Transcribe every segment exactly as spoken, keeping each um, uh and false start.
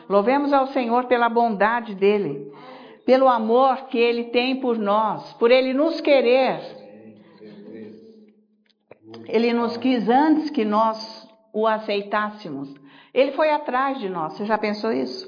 Louvemos ao Senhor pela bondade dele, pelo amor que ele tem por nós, por ele nos querer. Ele nos quis antes que nós o aceitássemos. Ele foi atrás de nós. Você já pensou isso?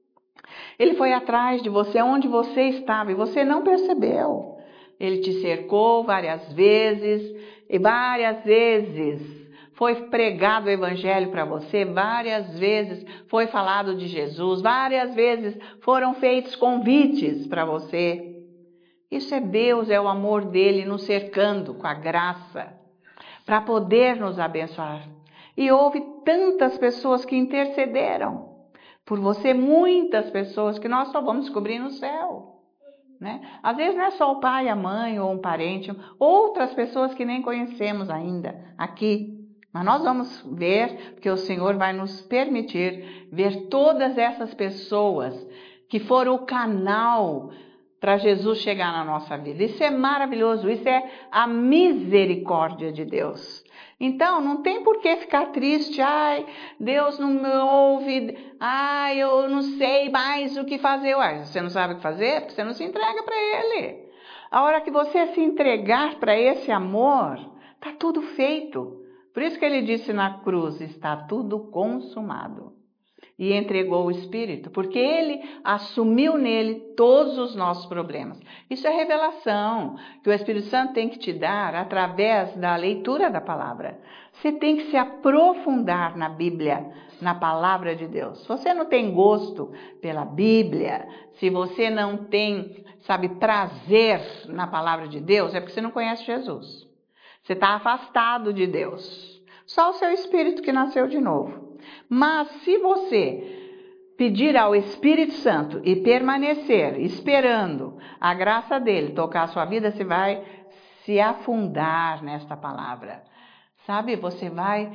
Ele foi atrás de você, onde você estava, e você não percebeu. Ele te cercou várias vezes, e várias vezes foi pregado o evangelho para você, várias vezes foi falado de Jesus, várias vezes foram feitos convites para você. Isso é Deus, é o amor dele nos cercando com a graça, para poder nos abençoar. E houve tantas pessoas que intercederam por você, muitas pessoas que nós só vamos descobrir no céu. Né? Às vezes não é só o pai, a mãe ou um parente, outras pessoas que nem conhecemos ainda aqui. Mas nós vamos ver, porque o Senhor vai nos permitir ver todas essas pessoas que foram o canal para Jesus chegar na nossa vida. Isso é maravilhoso, isso é a misericórdia de Deus. Então, não tem por que ficar triste. Ai, Deus não me ouve. Ai, eu não sei mais o que fazer. Uai, você não sabe o que fazer? Porque você não se entrega para Ele. A hora que você se entregar para esse amor, está tudo feito. Por isso que Ele disse na cruz, está tudo consumado. E entregou o Espírito, porque Ele assumiu nele todos os nossos problemas. Isso é revelação que o Espírito Santo tem que te dar através da leitura da palavra. Você tem que se aprofundar na Bíblia, na palavra de Deus. Se você não tem gosto pela Bíblia, se você não tem, sabe, prazer na palavra de Deus, é porque você não conhece Jesus. Você está afastado de Deus. Só o seu espírito que nasceu de novo. Mas se você pedir ao Espírito Santo e permanecer esperando a graça dele tocar a sua vida, você vai se afundar nesta palavra. Sabe, você vai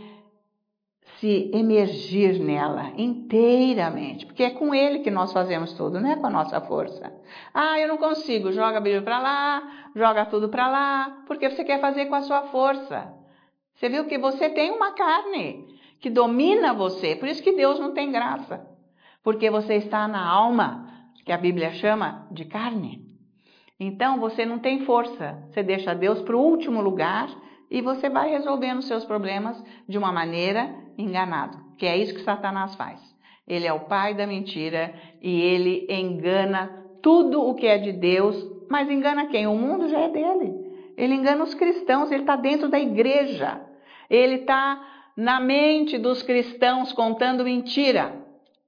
se emergir nela inteiramente, porque é com ele que nós fazemos tudo, não é com a nossa força. Ah, eu não consigo, joga a Bíblia para lá, joga tudo para lá, porque você quer fazer com a sua força. Você viu que você tem uma carne que domina você, por isso que Deus não tem graça, porque você está na alma, que a Bíblia chama de carne. Então você não tem força, você deixa Deus para o último lugar e você vai resolvendo os seus problemas de uma maneira enganada, que é isso que Satanás faz. Ele é o pai da mentira e ele engana tudo o que é de Deus, mas engana quem? O mundo já é dele. Ele engana os cristãos, ele está dentro da igreja, ele está na mente dos cristãos contando mentira.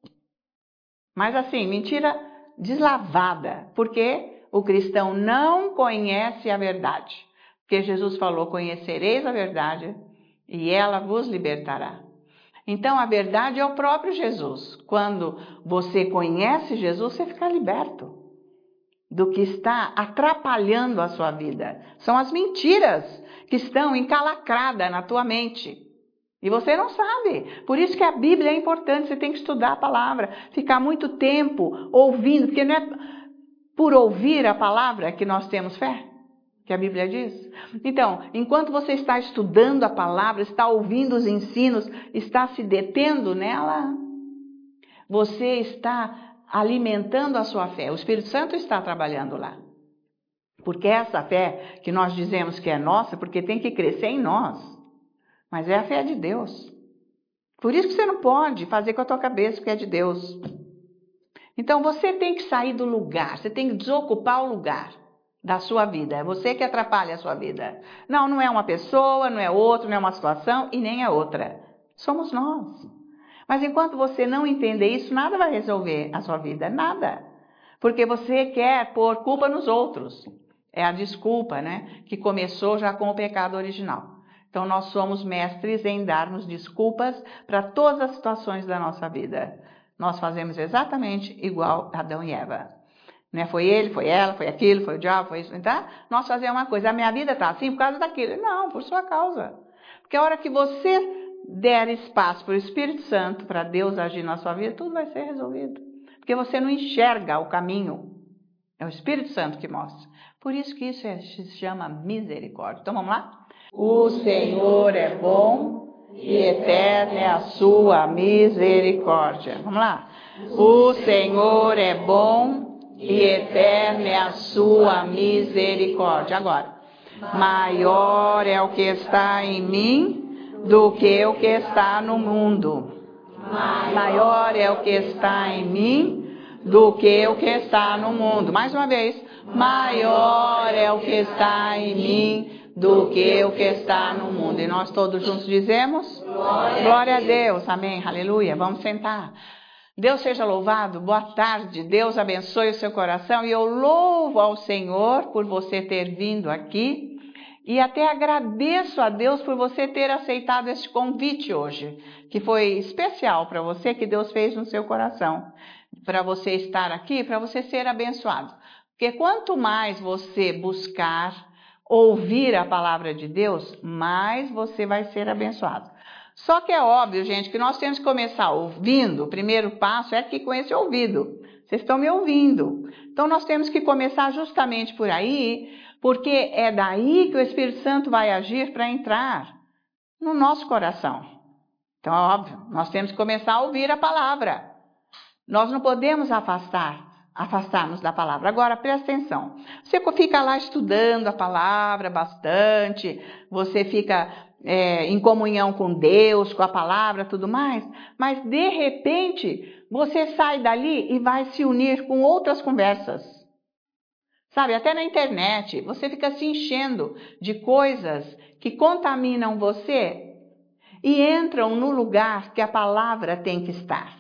Mas assim, mentira deslavada, porque o cristão não conhece a verdade. Porque Jesus falou, conhecereis a verdade e ela vos libertará. Então a verdade é o próprio Jesus. Quando você conhece Jesus, você fica liberto do que está atrapalhando a sua vida. São as mentiras que estão encalacradas na tua mente. E você não sabe. Por isso que a Bíblia é importante, você tem que estudar a palavra, ficar muito tempo ouvindo, porque não é por ouvir a palavra que nós temos fé, que a Bíblia diz. Então, enquanto você está estudando a palavra, está ouvindo os ensinos, está se detendo nela, você está alimentando a sua fé. O Espírito Santo está trabalhando lá. Porque essa fé que nós dizemos que é nossa, porque tem que crescer em nós. Mas é a fé de Deus. Por isso que você não pode fazer com a tua cabeça o que é de Deus. Então você tem que sair do lugar, você tem que desocupar o lugar da sua vida. É você que atrapalha a sua vida. Não, não é uma pessoa, não é outro, não é uma situação e nem é outra. Somos nós. Mas enquanto você não entender isso, nada vai resolver a sua vida, nada. Porque você quer pôr culpa nos outros. É a desculpa, né? Que começou já com o pecado original. Então nós somos mestres em darmos desculpas para todas as situações da nossa vida. Nós fazemos exatamente igual Adão e Eva. Né? Foi ele, foi ela, foi aquilo, foi o diabo, foi isso. Tá? Nós fazemos uma coisa, a minha vida está assim por causa daquilo. Não, por sua causa. Porque a hora que você der espaço para o Espírito Santo, para Deus agir na sua vida, tudo vai ser resolvido. Porque você não enxerga o caminho. É o Espírito Santo que mostra. Por isso que isso é, se chama misericórdia. Então vamos lá? O Senhor é bom e eterna é a sua misericórdia. Vamos lá. O Senhor é bom e eterna é a sua misericórdia. Agora, maior é o que está em mim do que o que está no mundo. Maior é o que está em mim do que o que está no mundo. Mais uma vez. Maior é o que está em mim do que o que está no mundo. E nós todos juntos dizemos? Glória, Glória a Deus. Amém. Aleluia. Vamos sentar. Deus seja louvado. Boa tarde. Deus abençoe o seu coração. E eu louvo ao Senhor por você ter vindo aqui. E até agradeço a Deus por você ter aceitado este convite hoje, que foi especial para você, que Deus fez no seu coração, para você estar aqui, para você ser abençoado. Porque quanto mais você buscar ouvir a palavra de Deus, mais você vai ser abençoado. Só que é óbvio, gente, que nós temos que começar ouvindo. O primeiro passo é que com esse ouvido. Vocês estão me ouvindo. Então nós temos que começar justamente por aí, porque é daí que o Espírito Santo vai agir para entrar no nosso coração. Então, é óbvio, nós temos que começar a ouvir a palavra. Nós não podemos afastar, afastar-nos da palavra. Agora, presta atenção. Você fica lá estudando a palavra bastante, você fica é, em comunhão com Deus, com a palavra, tudo mais, mas de repente você sai dali e vai se unir com outras conversas. Sabe, até na internet, você fica se enchendo de coisas que contaminam você e entram no lugar que a palavra tem que estar.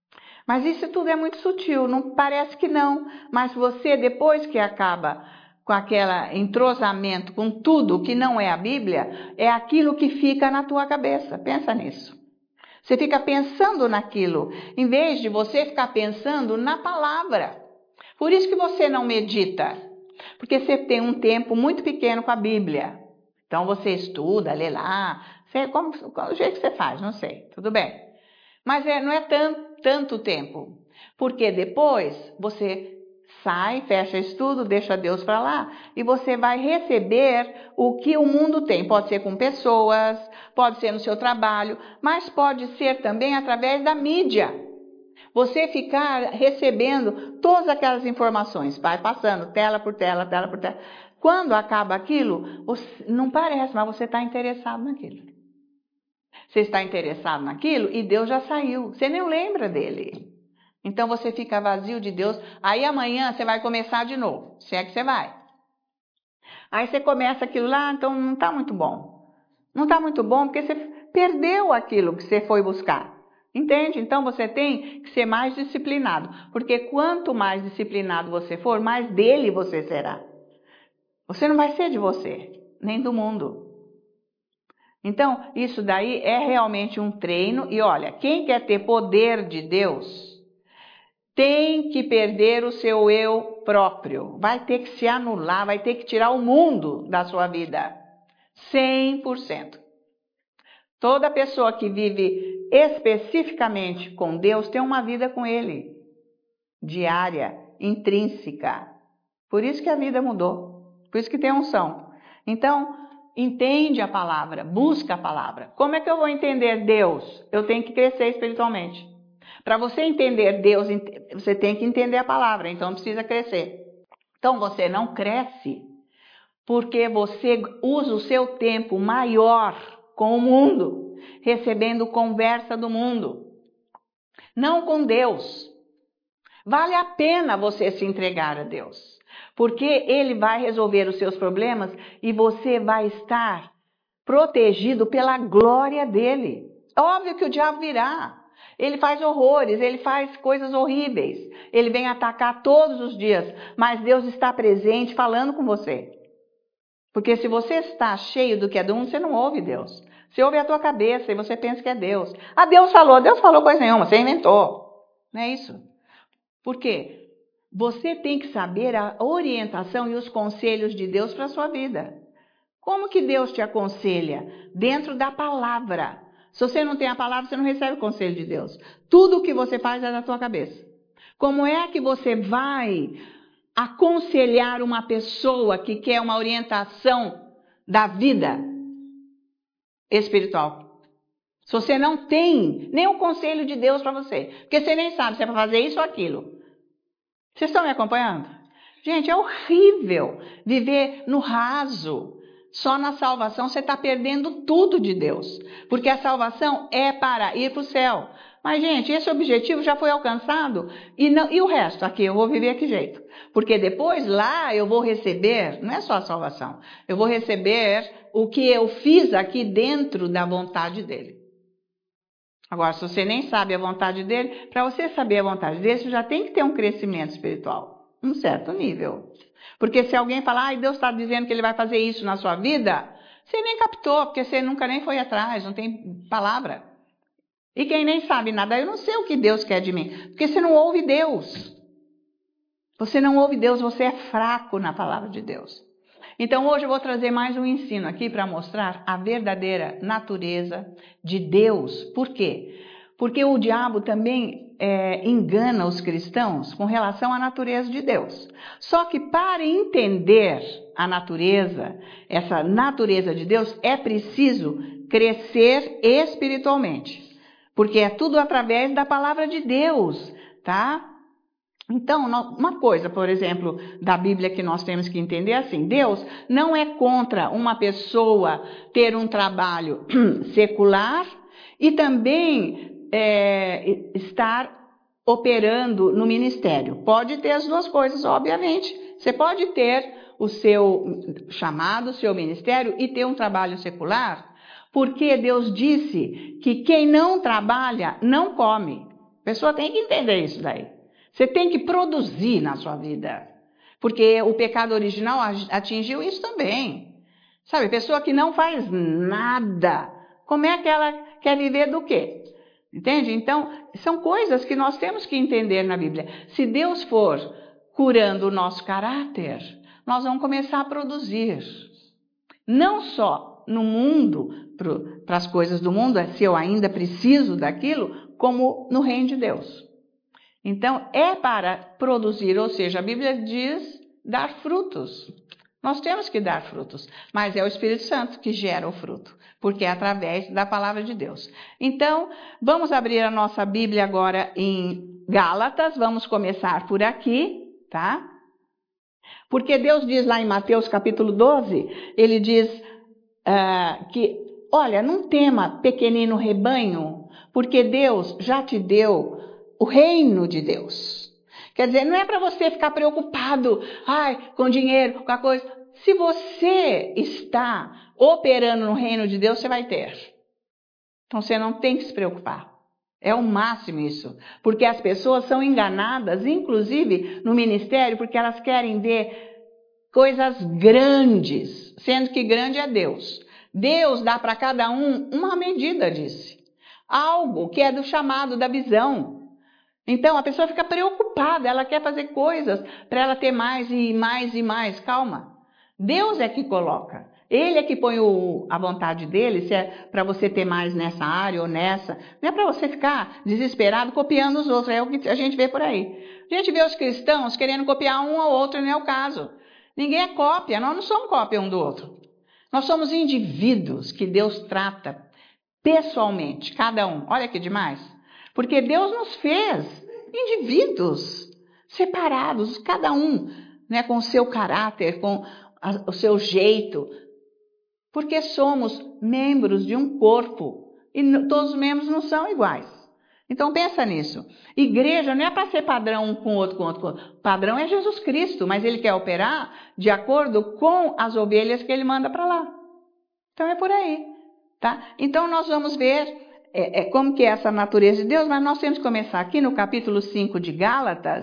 Mas isso tudo é muito sutil, não parece que não, mas você, depois que acaba com aquele entrosamento com tudo que não é a Bíblia, é aquilo que fica na tua cabeça. Pensa nisso. Você fica pensando naquilo, em vez de você ficar pensando na palavra. Por isso que você não medita, porque você tem um tempo muito pequeno com a Bíblia. Então você estuda, lê lá, sei como, qual o jeito que você faz, não sei, tudo bem. Mas é, não é tanto, tanto tempo, porque depois você sai, fecha estudo, deixa Deus para lá e você vai receber o que o mundo tem. Pode ser com pessoas, pode ser no seu trabalho, mas pode ser também através da mídia. Você ficar recebendo todas aquelas informações, vai passando tela por tela, tela por tela. Quando acaba aquilo, você, não parece, mas você está interessado naquilo. Você está interessado naquilo e Deus já saiu. Você nem lembra dele. Então você fica vazio de Deus. Aí amanhã você vai começar de novo, se é que você vai. Aí você começa aquilo lá, então não está muito bom. Não está muito bom porque você perdeu aquilo que você foi buscar. Entende? Então você tem que ser mais disciplinado, porque quanto mais disciplinado você for, mais dele você será. Você não vai ser de você, nem do mundo. Então, isso daí é realmente um treino. E olha, quem quer ter poder de Deus, tem que perder o seu eu próprio. Vai ter que se anular, vai ter que tirar o mundo da sua vida. cem por cento. Toda pessoa que vive especificamente com Deus tem uma vida com Ele, diária, intrínseca. Por isso que a vida mudou, por isso que tem unção. Então, entende a palavra, busca a palavra. Como é que eu vou entender Deus? Eu tenho que crescer espiritualmente. Para você entender Deus, você tem que entender a palavra, então precisa crescer. Então, você não cresce porque você usa o seu tempo maior com o mundo, recebendo conversa do mundo, não com Deus. Vale a pena você se entregar a Deus, porque Ele vai resolver os seus problemas e você vai estar protegido pela glória dEle. É óbvio que o diabo virá, ele faz horrores, ele faz coisas horríveis, ele vem atacar todos os dias, mas Deus está presente falando com você. Porque se você está cheio do que é do mundo, você não ouve Deus. Você ouve a tua cabeça e você pensa que é Deus. Ah, Deus falou. Deus falou coisa nenhuma, você inventou. Não é isso? Por quê? Você tem que saber a orientação e os conselhos de Deus para a sua vida. Como que Deus te aconselha? Dentro da palavra. Se você não tem a palavra, você não recebe o conselho de Deus. Tudo o que você faz é da tua cabeça. Como é que você vai aconselhar uma pessoa que quer uma orientação da vida espiritual? Se você não tem nenhum conselho de Deus para você, porque você nem sabe se é para fazer isso ou aquilo. Vocês estão me acompanhando? Gente, é horrível viver no raso. Só na salvação você está perdendo tudo de Deus. Porque a salvação é para ir para o céu. Mas, gente, esse objetivo já foi alcançado. E, não, e o resto? Aqui, eu vou viver que jeito? Porque depois lá eu vou receber, não é só a salvação, eu vou receber o que eu fiz aqui dentro da vontade dele. Agora, se você nem sabe a vontade dele, para você saber a vontade dele, você já tem que ter um crescimento espiritual, um certo nível. Porque se alguém falar, ai, Deus está dizendo que ele vai fazer isso na sua vida, você nem captou, porque você nunca nem foi atrás, não tem palavra. E quem nem sabe nada, eu não sei o que Deus quer de mim, porque você não ouve Deus. Você não ouve Deus, você é fraco na palavra de Deus. Então hoje eu vou trazer mais um ensino aqui para mostrar a verdadeira natureza de Deus. Por quê? Porque o diabo também é, engana os cristãos com relação à natureza de Deus. Só que para entender a natureza, essa natureza de Deus, é preciso crescer espiritualmente. Porque é tudo através da palavra de Deus, tá? Então, uma coisa, por exemplo, da Bíblia que nós temos que entender é assim, Deus não é contra uma pessoa ter um trabalho secular e também é, estar operando no ministério. Pode ter as duas coisas, obviamente. Você pode ter o seu chamado, o seu ministério e ter um trabalho secular, porque Deus disse que quem não trabalha não come. A pessoa tem que entender isso daí. Você tem que produzir na sua vida, porque o pecado original atingiu isso também. Sabe, pessoa que não faz nada, como é que ela quer viver do quê? Entende? Então, são coisas que nós temos que entender na Bíblia. Se Deus for curando o nosso caráter, nós vamos começar a produzir. Não só no mundo, para as coisas do mundo, se eu ainda preciso daquilo, como no reino de Deus. Então, é para produzir, ou seja, a Bíblia diz dar frutos. Nós temos que dar frutos, mas é o Espírito Santo que gera o fruto, porque é através da palavra de Deus. Então, vamos abrir a nossa Bíblia agora em Gálatas, vamos começar por aqui, tá? Porque Deus diz lá em Mateus capítulo doze, ele diz uh, que, olha, não tema, pequenino rebanho, porque Deus já te deu o reino de Deus. Quer dizer, não é para você ficar preocupado, ai, com dinheiro, com a coisa. Se você está operando no reino de Deus, você vai ter. Então você não tem que se preocupar. É o máximo isso. Porque as pessoas são enganadas, inclusive no ministério, porque elas querem ver coisas grandes, sendo que grande é Deus. Deus dá para cada um uma medida disso. Algo que é do chamado, da visão. Então, a pessoa fica preocupada, ela quer fazer coisas para ela ter mais e mais e mais. Calma. Deus é que coloca. Ele é que põe o, a vontade dele, se é para você ter mais nessa área ou nessa. Não é para você ficar desesperado copiando os outros, é o que a gente vê por aí. A gente vê os cristãos querendo copiar um ao outro, não é o caso. Ninguém é cópia, nós não somos cópia um do outro. Nós somos indivíduos que Deus trata pessoalmente, cada um. Olha que demais. Porque Deus nos fez indivíduos separados, cada um, né, com o seu caráter, com a, o seu jeito. Porque somos membros de um corpo e todos os membros não são iguais. Então pensa nisso. Igreja não é para ser padrão um com o outro, com o outro, com o outro. Padrão é Jesus Cristo, mas ele quer operar de acordo com as ovelhas que ele manda para lá. Então é por aí, tá? Então nós vamos ver É, é, como que é essa natureza de Deus, mas nós temos que começar aqui no capítulo cinco de Gálatas.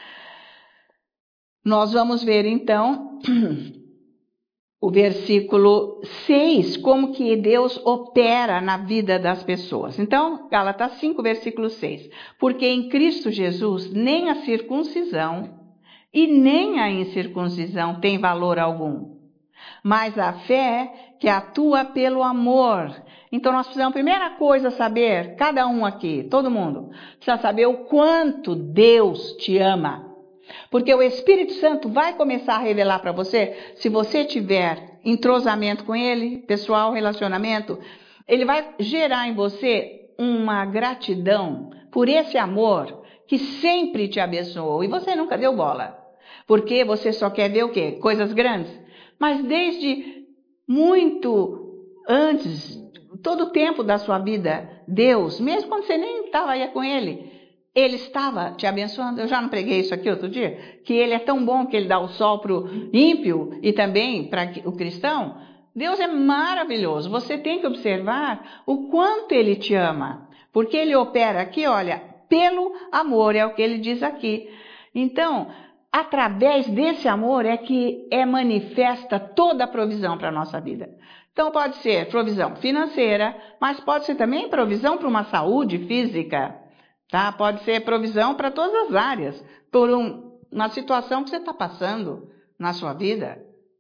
Nós vamos ver então o versículo seis, como que Deus opera na vida das pessoas. Então, Gálatas cinco, versículo seis. Porque em Cristo Jesus nem a circuncisão e nem a incircuncisão tem valor algum, mas a fé que atua pelo amor. Então nós precisamos, primeira coisa, saber, cada um aqui, todo mundo, precisa saber o quanto Deus te ama. Porque o Espírito Santo vai começar a revelar para você, se você tiver entrosamento com Ele, pessoal, relacionamento, ele vai gerar em você uma gratidão por esse amor que sempre te abençoou e você nunca deu bola. Porque você só quer ver o quê? Coisas grandes. Mas desde muito antes, todo o tempo da sua vida, Deus, mesmo quando você nem estava aí com Ele, Ele estava te abençoando. Eu já não preguei isso aqui outro dia? Que Ele é tão bom que Ele dá o sol para o ímpio e também para o cristão. Deus é maravilhoso. Você tem que observar o quanto Ele te ama. Porque Ele opera aqui, olha, pelo amor, é o que Ele diz aqui. Então, através desse amor é que é manifesta toda a provisão para a nossa vida. Então pode ser provisão financeira, mas pode ser também provisão para uma saúde física, tá? Pode ser provisão para todas as áreas, por um, uma situação que você está passando na sua vida.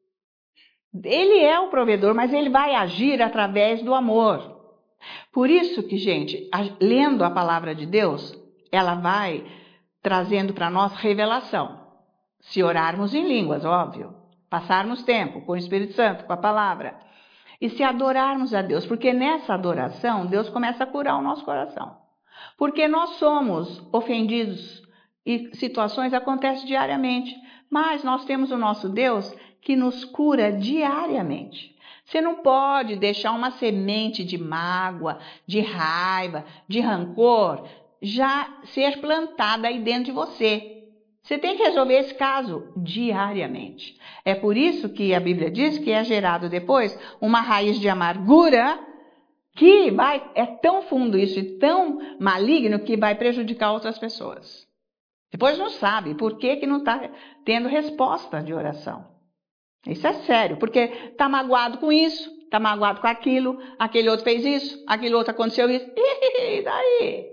Ele é o provedor, mas ele vai agir através do amor. Por isso que, gente, a, lendo a palavra de Deus, ela vai trazendo para nós revelação. Se orarmos em línguas, óbvio. Passarmos tempo com o Espírito Santo, com a palavra. E se adorarmos a Deus, porque nessa adoração, Deus começa a curar o nosso coração. Porque nós somos ofendidos e situações acontecem diariamente. Mas nós temos o nosso Deus que nos cura diariamente. Você não pode deixar uma semente de mágoa, de raiva, de rancor, já ser plantada aí dentro de você. Você tem que resolver esse caso diariamente. É por isso que a Bíblia diz que é gerado depois uma raiz de amargura que vai, é tão fundo isso e tão maligno que vai prejudicar outras pessoas. Depois não sabe por que, que não está tendo resposta de oração. Isso é sério, porque está magoado com isso, está magoado com aquilo, aquele outro fez isso, aquele outro aconteceu isso, e daí?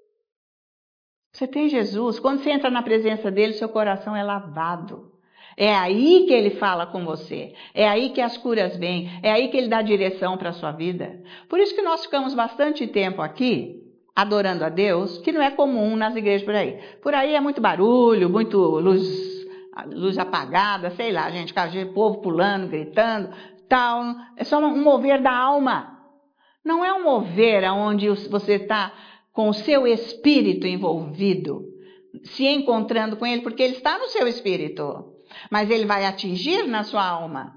Você tem Jesus, quando você entra na presença dele, seu coração é lavado. É aí que ele fala com você, é aí que as curas vêm, é aí que ele dá direção para a sua vida. Por isso que nós ficamos bastante tempo aqui, adorando a Deus, que não é comum nas igrejas por aí. Por aí é muito barulho, muito luz... luz apagada, sei lá, gente, o povo pulando, gritando, tal. É só um mover da alma. Não é um mover onde você está com o seu espírito envolvido, se encontrando com ele, porque ele está no seu espírito, mas ele vai atingir na sua alma.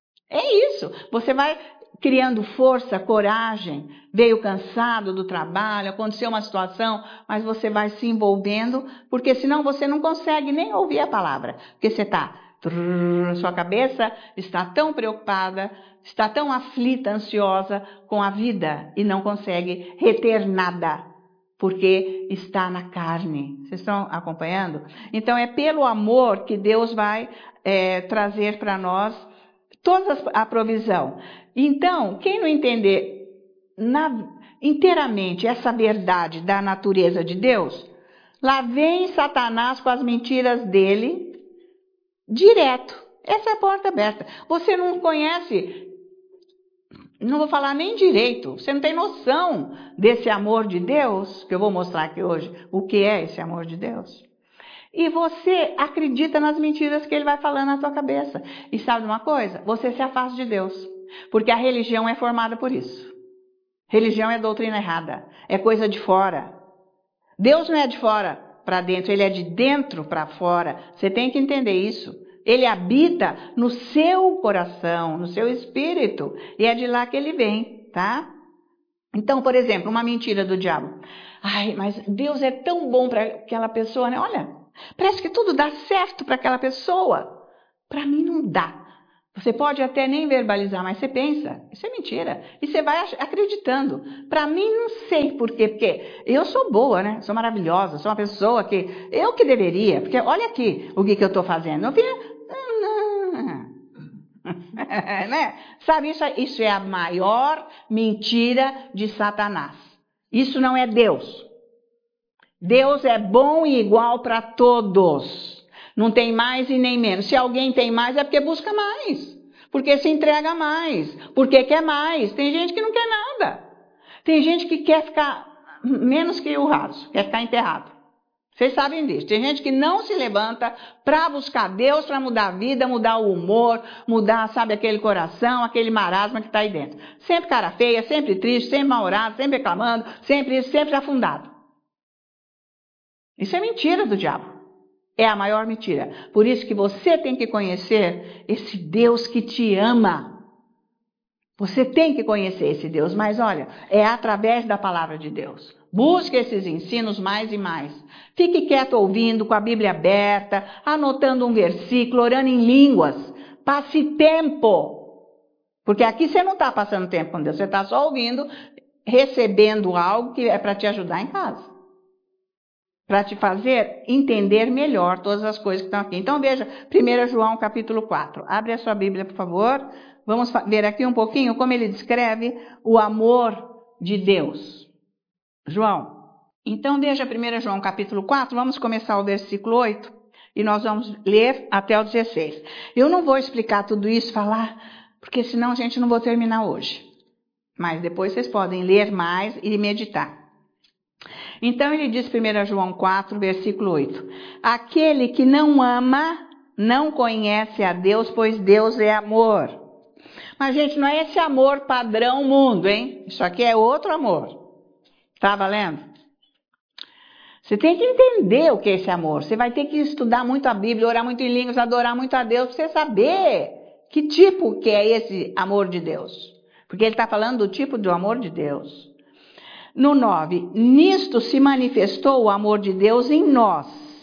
É isso. Você vai criando força, coragem, veio cansado do trabalho, aconteceu uma situação, mas você vai se envolvendo, porque senão você não consegue nem ouvir a palavra, porque você está, sua cabeça está tão preocupada, está tão aflita, ansiosa com a vida e não consegue reter nada, porque está na carne. Vocês estão acompanhando? Então é pelo amor que Deus vai é, trazer para nós toda a provisão. Então, quem não entender na, inteiramente essa verdade da natureza de Deus, lá vem Satanás com as mentiras dele direto. Essa é a porta aberta. Você não conhece, não vou falar nem direito, você não tem noção desse amor de Deus, que eu vou mostrar aqui hoje, o que é esse amor de Deus. E você acredita nas mentiras que ele vai falando na sua cabeça. E sabe uma coisa? Você se afasta de Deus. Porque a religião é formada por isso. Religião é doutrina errada. É coisa de fora. Deus não é de fora para dentro, ele é de dentro para fora. Você tem que entender isso. Ele habita no seu coração, no seu espírito. E é de lá que ele vem, tá? Então, por exemplo, uma mentira do diabo. Ai, mas Deus é tão bom para aquela pessoa, né? Olha, parece que tudo dá certo para aquela pessoa. Para mim não dá. Você pode até nem verbalizar, mas você pensa, isso é mentira. E você vai acreditando. Para mim não sei por quê, porque eu sou boa, né? Sou maravilhosa, sou uma pessoa que... Eu que deveria, porque olha aqui o que, que eu estou fazendo. Eu vi... né? Sabe, isso, isso é a maior mentira de Satanás. Isso não é Deus. Deus é bom e igual para todos. Não tem mais e nem menos. Se alguém tem mais é porque busca mais. Porque se entrega mais. Porque quer mais. Tem gente que não quer nada. Tem gente que quer ficar menos que o raso. Quer ficar enterrado. Vocês sabem disso. Tem gente que não se levanta para buscar Deus, para mudar a vida, mudar o humor, mudar, sabe, aquele coração, aquele marasma que está aí dentro. Sempre cara feia, sempre triste, sempre mal-humorado, sempre reclamando, sempre isso, sempre afundado. Isso é mentira do diabo. É a maior mentira. Por isso que você tem que conhecer esse Deus que te ama. Você tem que conhecer esse Deus, mas olha, é através da palavra de Deus. Busque esses ensinos mais e mais. Fique quieto ouvindo, com a Bíblia aberta, anotando um versículo, orando em línguas. Passe tempo. Porque aqui você não está passando tempo com Deus, você está só ouvindo, recebendo algo que é para te ajudar em casa. Para te fazer entender melhor todas as coisas que estão aqui. Então veja, primeiro João capítulo quatro. Abre a sua Bíblia, por favor. Vamos ver aqui um pouquinho como ele descreve o amor de Deus. João. Então veja primeiro João capítulo quatro, vamos começar o versículo oito e nós vamos ler até o dezesseis. Eu não vou explicar tudo isso, falar, porque senão a gente não vai terminar hoje. Mas depois vocês podem ler mais e meditar. Então ele diz primeiro João quatro, versículo oito. Aquele que não ama, não conhece a Deus, pois Deus é amor. Mas, gente, não é esse amor padrão mundo, hein? Isso aqui é outro amor. Tá valendo? Você tem que entender o que é esse amor. Você vai ter que estudar muito a Bíblia, orar muito em línguas, adorar muito a Deus, para você saber que tipo que é esse amor de Deus. Porque ele está falando do tipo do amor de Deus. No nove, nisto se manifestou o amor de Deus em nós,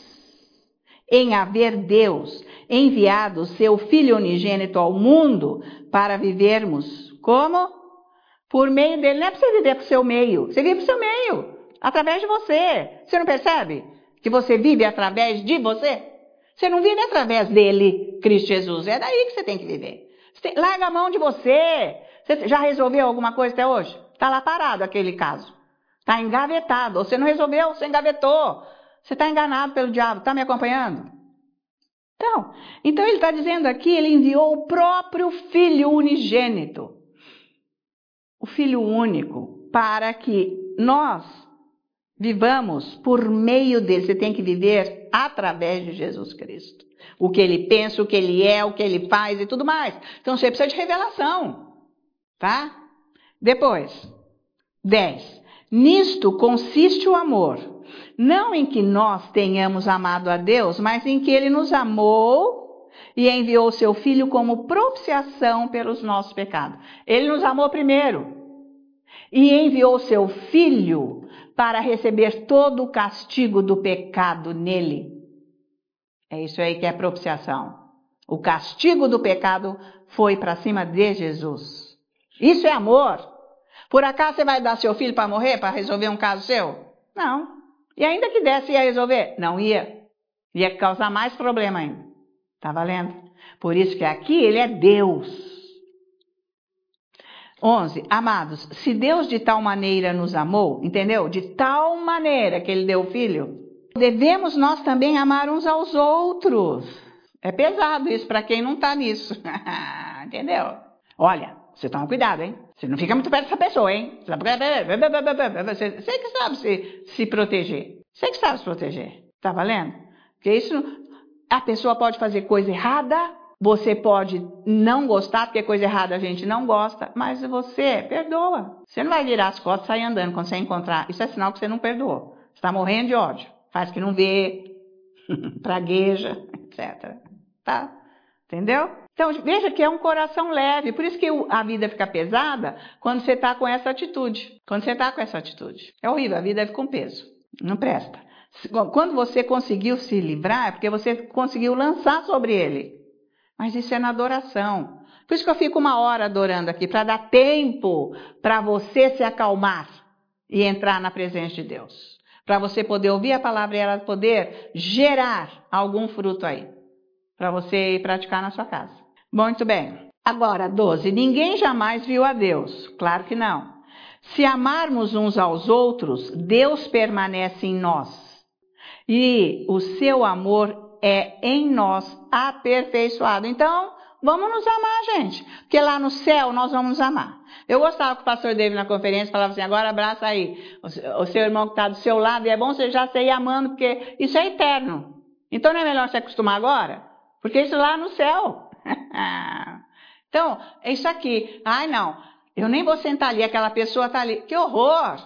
em haver Deus enviado o seu Filho unigênito ao mundo para vivermos como? Por meio dele. Não é para você viver para o seu meio, você vive para o seu meio, através de você. Você não percebe que você vive através de você? Você não vive através dele, Cristo Jesus. É daí que você tem que viver. Você tem, larga a mão de você. Você já resolveu alguma coisa até hoje? Está lá parado aquele caso. Está engavetado. Você não resolveu, você engavetou. Você está enganado pelo diabo. Está me acompanhando? Então, então ele está dizendo aqui, ele enviou o próprio Filho unigênito. O Filho único, para que nós vivamos por meio dele. Você tem que viver através de Jesus Cristo. O que ele pensa, o que ele é, o que ele faz e tudo mais. Então você precisa de revelação. Tá? Depois, dez. Nisto consiste o amor. Não em que nós tenhamos amado a Deus, mas em que ele nos amou e enviou o seu Filho como propiciação pelos nossos pecados. Ele nos amou primeiro e enviou o seu Filho para receber todo o castigo do pecado nele. É isso aí que é propiciação. O castigo do pecado foi para cima de Jesus. Isso é amor. Por acaso você vai dar seu filho para morrer, para resolver um caso seu? Não. E ainda que desse, ia resolver? Não ia. Ia causar mais problema ainda. Tá valendo? Por isso que aqui ele é Deus. onze. Amados, se Deus de tal maneira nos amou, entendeu? De tal maneira que ele deu o filho, devemos nós também amar uns aos outros. É pesado isso para quem não está nisso. Entendeu? Olha, você toma cuidado, hein? Você não fica muito perto dessa pessoa, hein? Você, você que sabe se, se proteger. Você que sabe se proteger. Tá valendo? Porque isso, a pessoa pode fazer coisa errada, você pode não gostar, porque coisa errada a gente não gosta, mas você perdoa. Você não vai virar as costas e sair andando quando você encontrar. Isso é sinal que você não perdoou. Você está morrendo de ódio. Faz que não vê, pragueja, etcétera. Tá? Entendeu? Então, veja que é um coração leve. Por isso que a vida fica pesada quando você está com essa atitude. Quando você está com essa atitude. É horrível, a vida fica com peso. Não presta. Quando você conseguiu se livrar, é porque você conseguiu lançar sobre ele. Mas isso é na adoração. Por isso que eu fico uma hora adorando aqui, para dar tempo para você se acalmar e entrar na presença de Deus. Para você poder ouvir a palavra e ela poder gerar algum fruto aí. Para você praticar na sua casa. Muito bem. Agora, doze. Ninguém jamais viu a Deus. Claro que não. Se amarmos uns aos outros, Deus permanece em nós. E o seu amor é em nós aperfeiçoado. Então, Vamos nos amar, gente. Porque lá no céu nós vamos nos amar. Eu gostava que o pastor David na conferência falava assim, agora abraça aí o seu irmão que está do seu lado, e é bom você já sair amando, porque isso é eterno. Então não é melhor se acostumar agora? Porque isso lá no céu. Então, é isso aqui. Ai, não, eu nem vou sentar ali, aquela pessoa está ali. Que horror!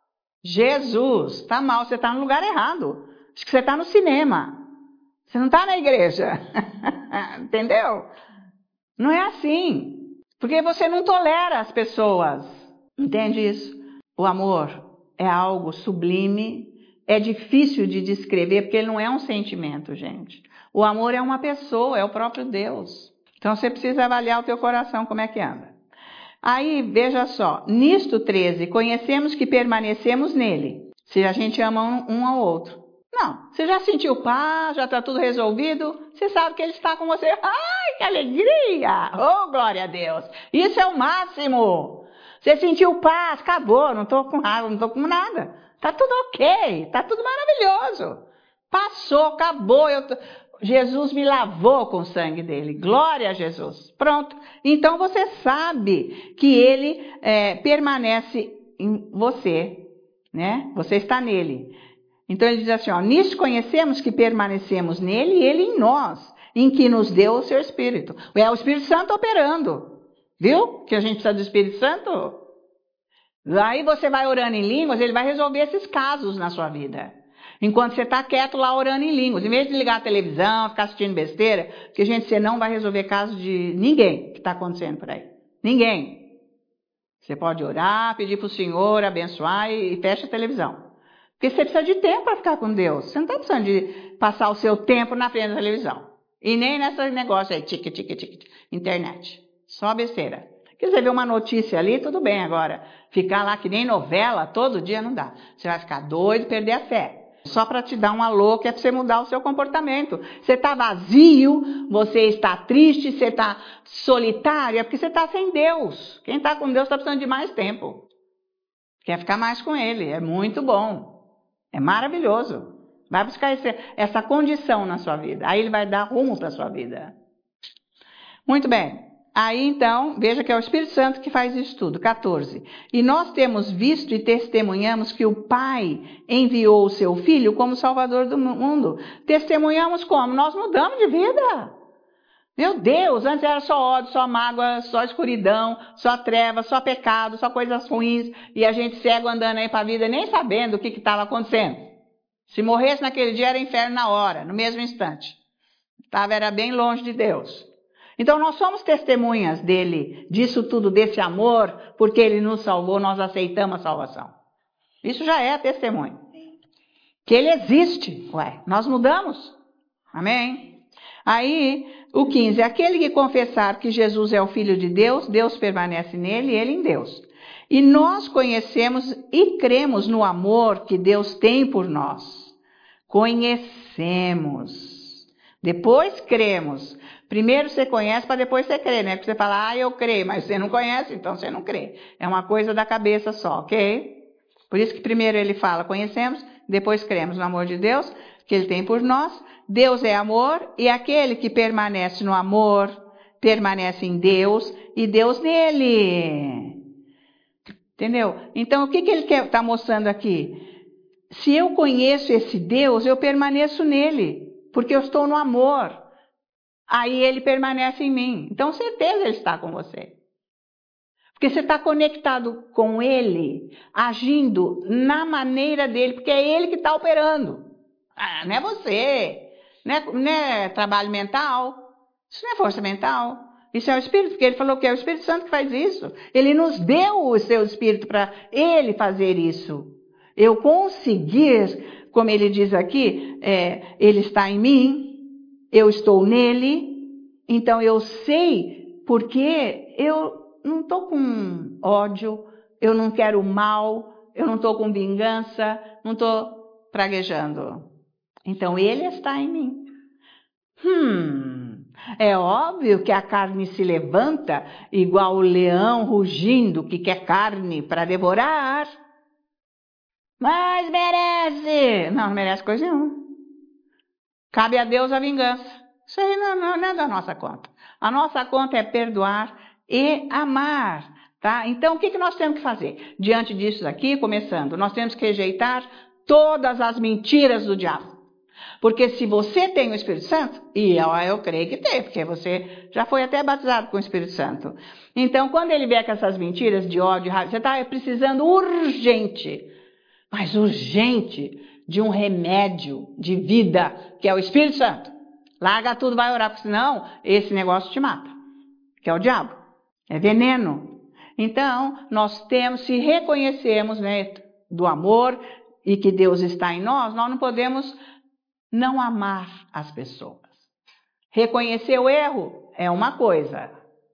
Jesus, está mal, você está no lugar errado. Acho que você está no cinema. Você não está na igreja. Entendeu? Não é assim. Porque você não tolera as pessoas. Entende isso? O amor é algo sublime. É difícil de descrever, porque ele não é um sentimento, gente. O amor é uma pessoa, é o próprio Deus. Então você precisa avaliar o teu coração, como é que anda. Aí, veja só, nisto treze, conhecemos que permanecemos nele, se a gente ama um, um ao outro. Não, você já sentiu paz, já está tudo resolvido, você sabe que ele está com você. Ai, que alegria! Oh, glória a Deus! Isso é o máximo! Você sentiu paz, acabou, não estou com raiva, não estou com nada. Está tudo ok, está tudo maravilhoso. Passou, acabou, eu tô... Jesus me lavou com o sangue dele. Glória a Jesus. Pronto. Então você sabe que ele é, permanece em você, né? Você está nele. Então ele diz assim, ó, nisso conhecemos que permanecemos nele e ele em nós, em que nos deu o seu Espírito. É o Espírito Santo operando. Viu? Que a gente precisa do Espírito Santo. Aí você vai orando em línguas, ele vai resolver esses casos na sua vida. Enquanto você está quieto lá orando em línguas. Em vez de ligar a televisão, ficar assistindo besteira, porque, gente, você não vai resolver casos de ninguém que está acontecendo por aí. Ninguém. Você pode orar, pedir para o Senhor abençoar e, e fecha a televisão. Porque você precisa de tempo para ficar com Deus. Você não está precisando de passar o seu tempo na frente da televisão. E nem nesse negócio aí, tique, tique, tique, internet. Só besteira. Porque você vê uma notícia ali, tudo bem agora. Ficar lá que nem novela, todo dia não dá. Você vai ficar doido, perder a fé. Só para te dar um alô, que é para você mudar o seu comportamento. Você está vazio, você está triste, você está solitário, é porque você está sem Deus. Quem está com Deus está precisando de mais tempo. Quer ficar mais com Ele, é muito bom. É maravilhoso. Vai buscar esse, essa condição na sua vida. Aí Ele vai dar rumo para a sua vida. Muito bem. Aí, então, veja que é o Espírito Santo que faz isso tudo. quatorze. E nós temos visto e testemunhamos que o Pai enviou o seu Filho como Salvador do mundo. Testemunhamos como? Nós mudamos de vida. Meu Deus, antes era só ódio, só mágoa, só escuridão, só treva, só pecado, só coisas ruins. E a gente cego andando aí para a vida, nem sabendo o que estava acontecendo. Se morresse naquele dia, era inferno na hora, no mesmo instante. Tava, era bem longe de Deus. Então nós somos testemunhas dele, disso tudo, desse amor, porque ele nos salvou, nós aceitamos a salvação. Isso já é testemunho. Que ele existe. Ué, nós mudamos. Amém? Aí, o quinze, aquele que confessar que Jesus é o Filho de Deus, Deus permanece nele e ele em Deus. E nós conhecemos e cremos no amor que Deus tem por nós. Conhecemos. Depois cremos. Primeiro você conhece para depois você crer, né? Porque você fala, ah, eu creio, mas você não conhece, então você não crê. É uma coisa da cabeça só, ok? Por isso que primeiro ele fala, conhecemos, depois cremos no amor de Deus, que ele tem por nós. Deus é amor, e aquele que permanece no amor, permanece em Deus, e Deus nele. Entendeu? Então, o que, que ele está mostrando aqui? Se eu conheço esse Deus, eu permaneço nele, porque eu estou no amor. Aí ele permanece em mim. Então, certeza ele está com você. Porque você está conectado com ele, agindo na maneira dele, porque é ele que está operando. Ah, não é você. Não é, não é trabalho mental. Isso não é força mental. Isso é o Espírito, porque ele falou que é o Espírito Santo que faz isso. Ele nos deu o seu Espírito para ele fazer isso. Eu conseguir, como ele diz aqui, é, ele está em mim, eu estou nele, então eu sei porque eu não estou com ódio, eu não quero mal, eu não estou com vingança, não estou praguejando. Então ele está em mim. Hum, é óbvio que a carne se levanta igual o leão rugindo que quer carne para devorar. Mas merece! Não, não merece coisa nenhuma. Cabe a Deus a vingança. Isso aí não, não, não é da nossa conta. A nossa conta é perdoar e amar, tá? Então, o que, que nós temos que fazer? Diante disso aqui, começando, nós temos que rejeitar todas as mentiras do diabo. Porque se você tem o Espírito Santo, e eu, eu creio que tem, porque você já foi até batizado com o Espírito Santo. Então, quando ele vier com essas mentiras de ódio, você está precisando urgente, mas urgente, de um remédio de vida, que é o Espírito Santo. Larga tudo, vai orar, porque senão esse negócio te mata, que é o diabo. É veneno. Então, nós temos, se reconhecermos, né, do amor e que Deus está em nós, nós não podemos não amar as pessoas. Reconhecer o erro é uma coisa,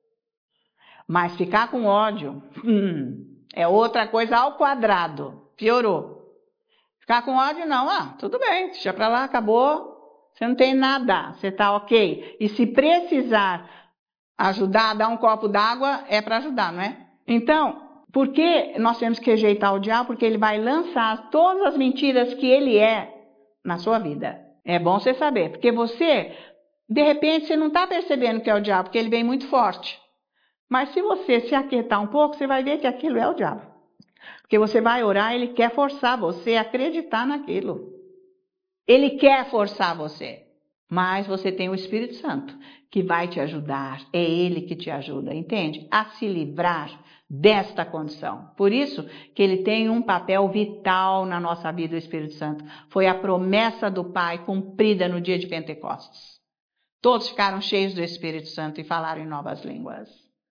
mas ficar com ódio hum, é outra coisa ao quadrado. Piorou. Ficar com ódio não, ah, tudo bem, deixa pra lá, acabou, você não tem nada, você tá ok. E se precisar ajudar, dar um copo d'água, é para ajudar, não é? Então, por que nós temos que rejeitar o diabo? Porque ele vai lançar todas as mentiras que ele é na sua vida. É bom você saber, porque você, de repente, você não está percebendo que é o diabo, porque ele vem muito forte. Mas se você se aquietar um pouco, você vai ver que aquilo é o diabo. Porque você vai orar, ele quer forçar você a acreditar naquilo. Ele quer forçar você. Mas você tem o Espírito Santo, que vai te ajudar. É ele que te ajuda, entende? A se livrar desta condição. Por isso que ele tem um papel vital na nossa vida, o Espírito Santo. Foi a promessa do Pai cumprida no dia de Pentecostes. Todos ficaram cheios do Espírito Santo e falaram em novas línguas.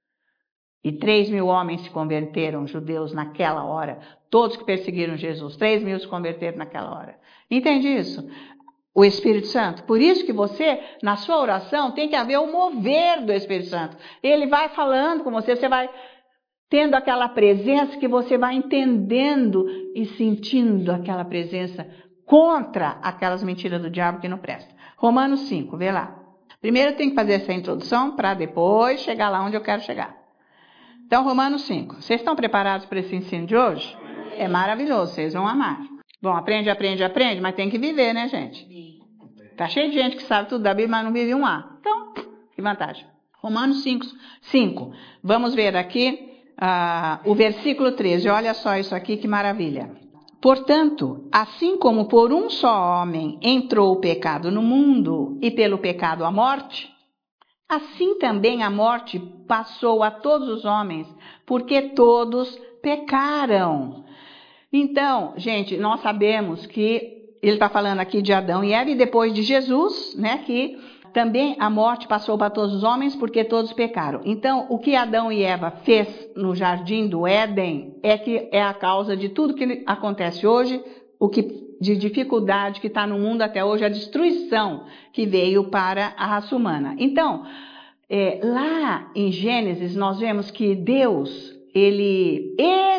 E três mil homens se converteram, judeus, naquela hora. Todos que perseguiram Jesus, três mil se converteram naquela hora. Entende isso? O Espírito Santo. Por isso que você, na sua oração, tem que haver o mover do Espírito Santo. Ele vai falando com você, você vai tendo aquela presença que você vai entendendo e sentindo aquela presença contra aquelas mentiras do diabo que não presta. Romanos cinco, vê lá. Primeiro eu tenho que fazer essa introdução para depois chegar lá onde eu quero chegar. Então, Romanos cinco. Vocês estão preparados para esse ensino de hoje? É maravilhoso, vocês vão amar. Bom, aprende, aprende, aprende, mas tem que viver, né, gente? Tá cheio de gente que sabe tudo da Bíblia, mas não vive um A. Então, que vantagem. Romanos cinco, cinco. Vamos ver aqui uh, o versículo treze. Olha só isso aqui, que maravilha. Portanto, assim como por um só homem entrou o pecado no mundo, e pelo pecado a morte, assim também a morte passou a todos os homens, porque todos pecaram. Então, gente, nós sabemos que ele está falando aqui de Adão e Eva, e depois de Jesus, né, que também a morte passou para todos os homens, porque todos pecaram. Então, o que Adão e Eva fez no jardim do Éden é que é a causa de tudo que acontece hoje, o que de dificuldade que está no mundo até hoje, a destruição que veio para a raça humana. Então, é, lá em Gênesis, nós vemos que Deus, ele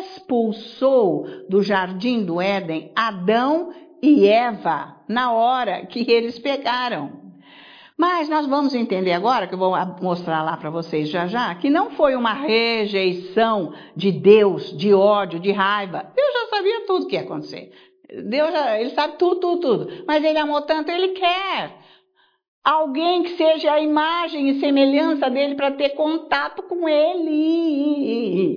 expulsou do jardim do Éden Adão e Eva na hora que eles pecaram. Mas nós vamos entender agora, que eu vou mostrar lá para vocês já já, que não foi uma rejeição de Deus, de ódio, de raiva. Deus já sabia tudo que ia acontecer. Deus já, ele sabe tudo, tudo, tudo. Mas ele amou tanto, ele quer alguém que seja a imagem e semelhança dele para ter contato com ele.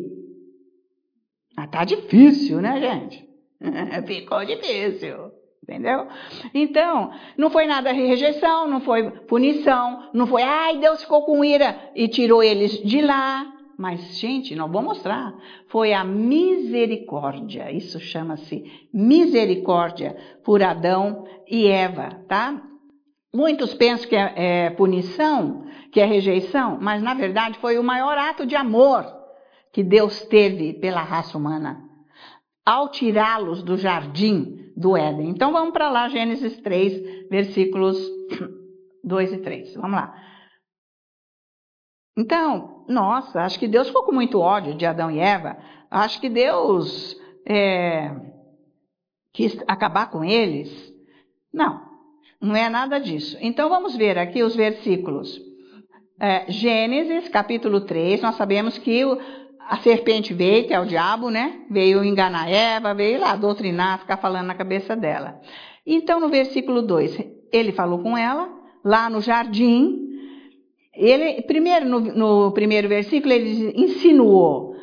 Ah, tá difícil, né, gente? Ficou difícil, entendeu? Então, não foi nada rejeição, não foi punição, não foi, ai, Deus ficou com ira e tirou eles de lá. Mas, gente, não vou mostrar. Foi a misericórdia, isso chama-se misericórdia por Adão e Eva, tá? Muitos pensam que é, é punição, que é rejeição, mas na verdade foi o maior ato de amor que Deus teve pela raça humana, ao tirá-los do jardim do Éden. Então vamos para lá, Gênesis três, versículos dois e três. Vamos lá. Então, nossa, acho que Deus ficou com muito ódio de Adão e Eva. Acho que Deus é, quis acabar com eles. Não, não é nada disso. Então vamos ver aqui os versículos. É, Gênesis, capítulo três, nós sabemos que o, a serpente veio, que é o diabo, né? Veio enganar Eva, veio lá doutrinar, ficar falando na cabeça dela. Então no versículo dois, ele falou com ela, lá no jardim. ele, primeiro, no, no primeiro versículo, ele insinuou,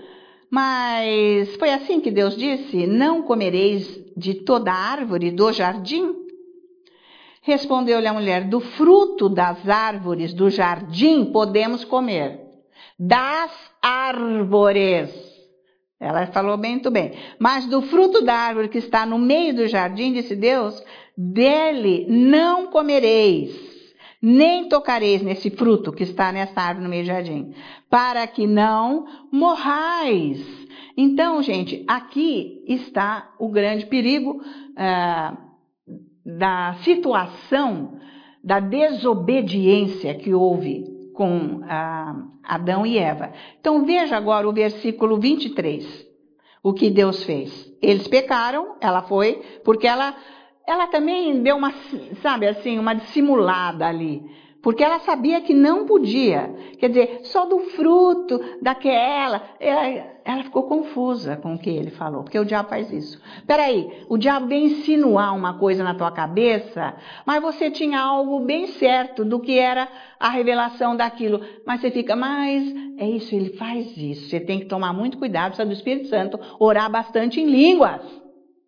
mas foi assim que Deus disse, não comereis de toda árvore do jardim? Respondeu-lhe a mulher, do fruto das árvores do jardim podemos comer, das árvores, ela falou bem, muito bem, mas do fruto da árvore que está no meio do jardim, disse Deus, dele não comereis, nem tocareis nesse fruto que está nessa árvore no meio do jardim, para que não morrais. Então, gente, aqui está o grande perigo ah, da situação da desobediência que houve com ah, Adão e Eva. Então, veja agora o versículo vinte e três, o que Deus fez. Eles pecaram, ela foi, porque ela... Ela também deu uma, sabe assim, uma dissimulada ali, porque ela sabia que não podia, quer dizer, só do fruto daquela, ela, ela ficou confusa com o que ele falou, porque o diabo faz isso. Peraí, o diabo vem insinuar uma coisa na tua cabeça, mas você tinha algo bem certo do que era a revelação daquilo, mas você fica, mas é isso, ele faz isso, você tem que tomar muito cuidado, precisa do Espírito Santo, orar bastante em línguas.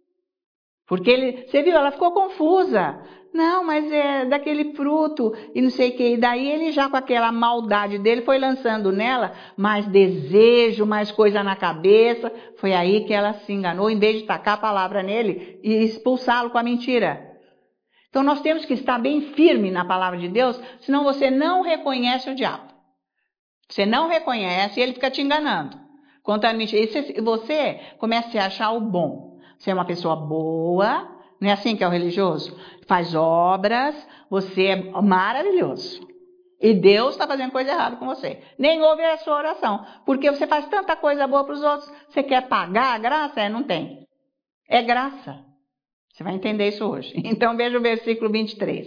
Porque ele, você viu, ela ficou confusa. Não, mas é daquele fruto e não sei o que. E daí ele já com aquela maldade dele foi lançando nela mais desejo, mais coisa na cabeça. Foi aí que ela se enganou, em vez de tacar a palavra nele e expulsá-lo com a mentira. Então nós temos que estar bem firme na palavra de Deus, senão você não reconhece o diabo. Você não reconhece e ele fica te enganando. Contando mentira. E você começa a se achar o bom. Você é uma pessoa boa, não é assim que é o religioso? Faz obras, você é maravilhoso. E Deus está fazendo coisa errada com você. Nem ouve a sua oração. Porque você faz tanta coisa boa para os outros, você quer pagar a graça? É, não tem. É graça. Você vai entender isso hoje. Então veja o versículo vinte e três.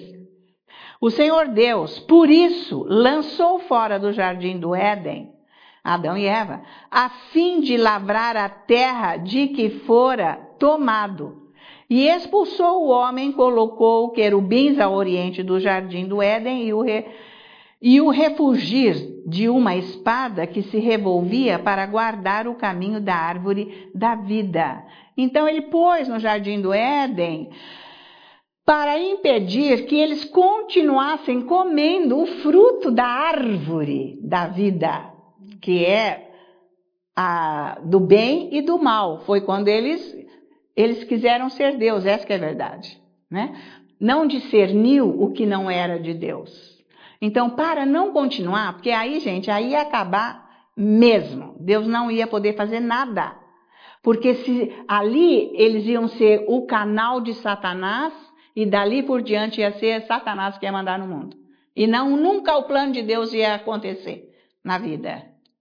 O Senhor Deus, por isso, lançou fora do jardim do Éden Adão e Eva, a fim de lavrar a terra de que fora tomado. E expulsou o homem, colocou querubins ao oriente do jardim do Éden e o, re... e o refugir de uma espada que se revolvia para guardar o caminho da árvore da vida. Então ele pôs no jardim do Éden para impedir que eles continuassem comendo o fruto da árvore da vida, que é a, do bem e do mal. Foi quando eles, eles quiseram ser Deus, essa que é a verdade, né? Não discerniu o que não era de Deus. Então, para não continuar, porque aí, gente, aí ia acabar mesmo. Deus não ia poder fazer nada. Porque se ali eles iam ser o canal de Satanás, e dali por diante ia ser Satanás que ia mandar no mundo. E não, nunca o plano de Deus ia acontecer na vida.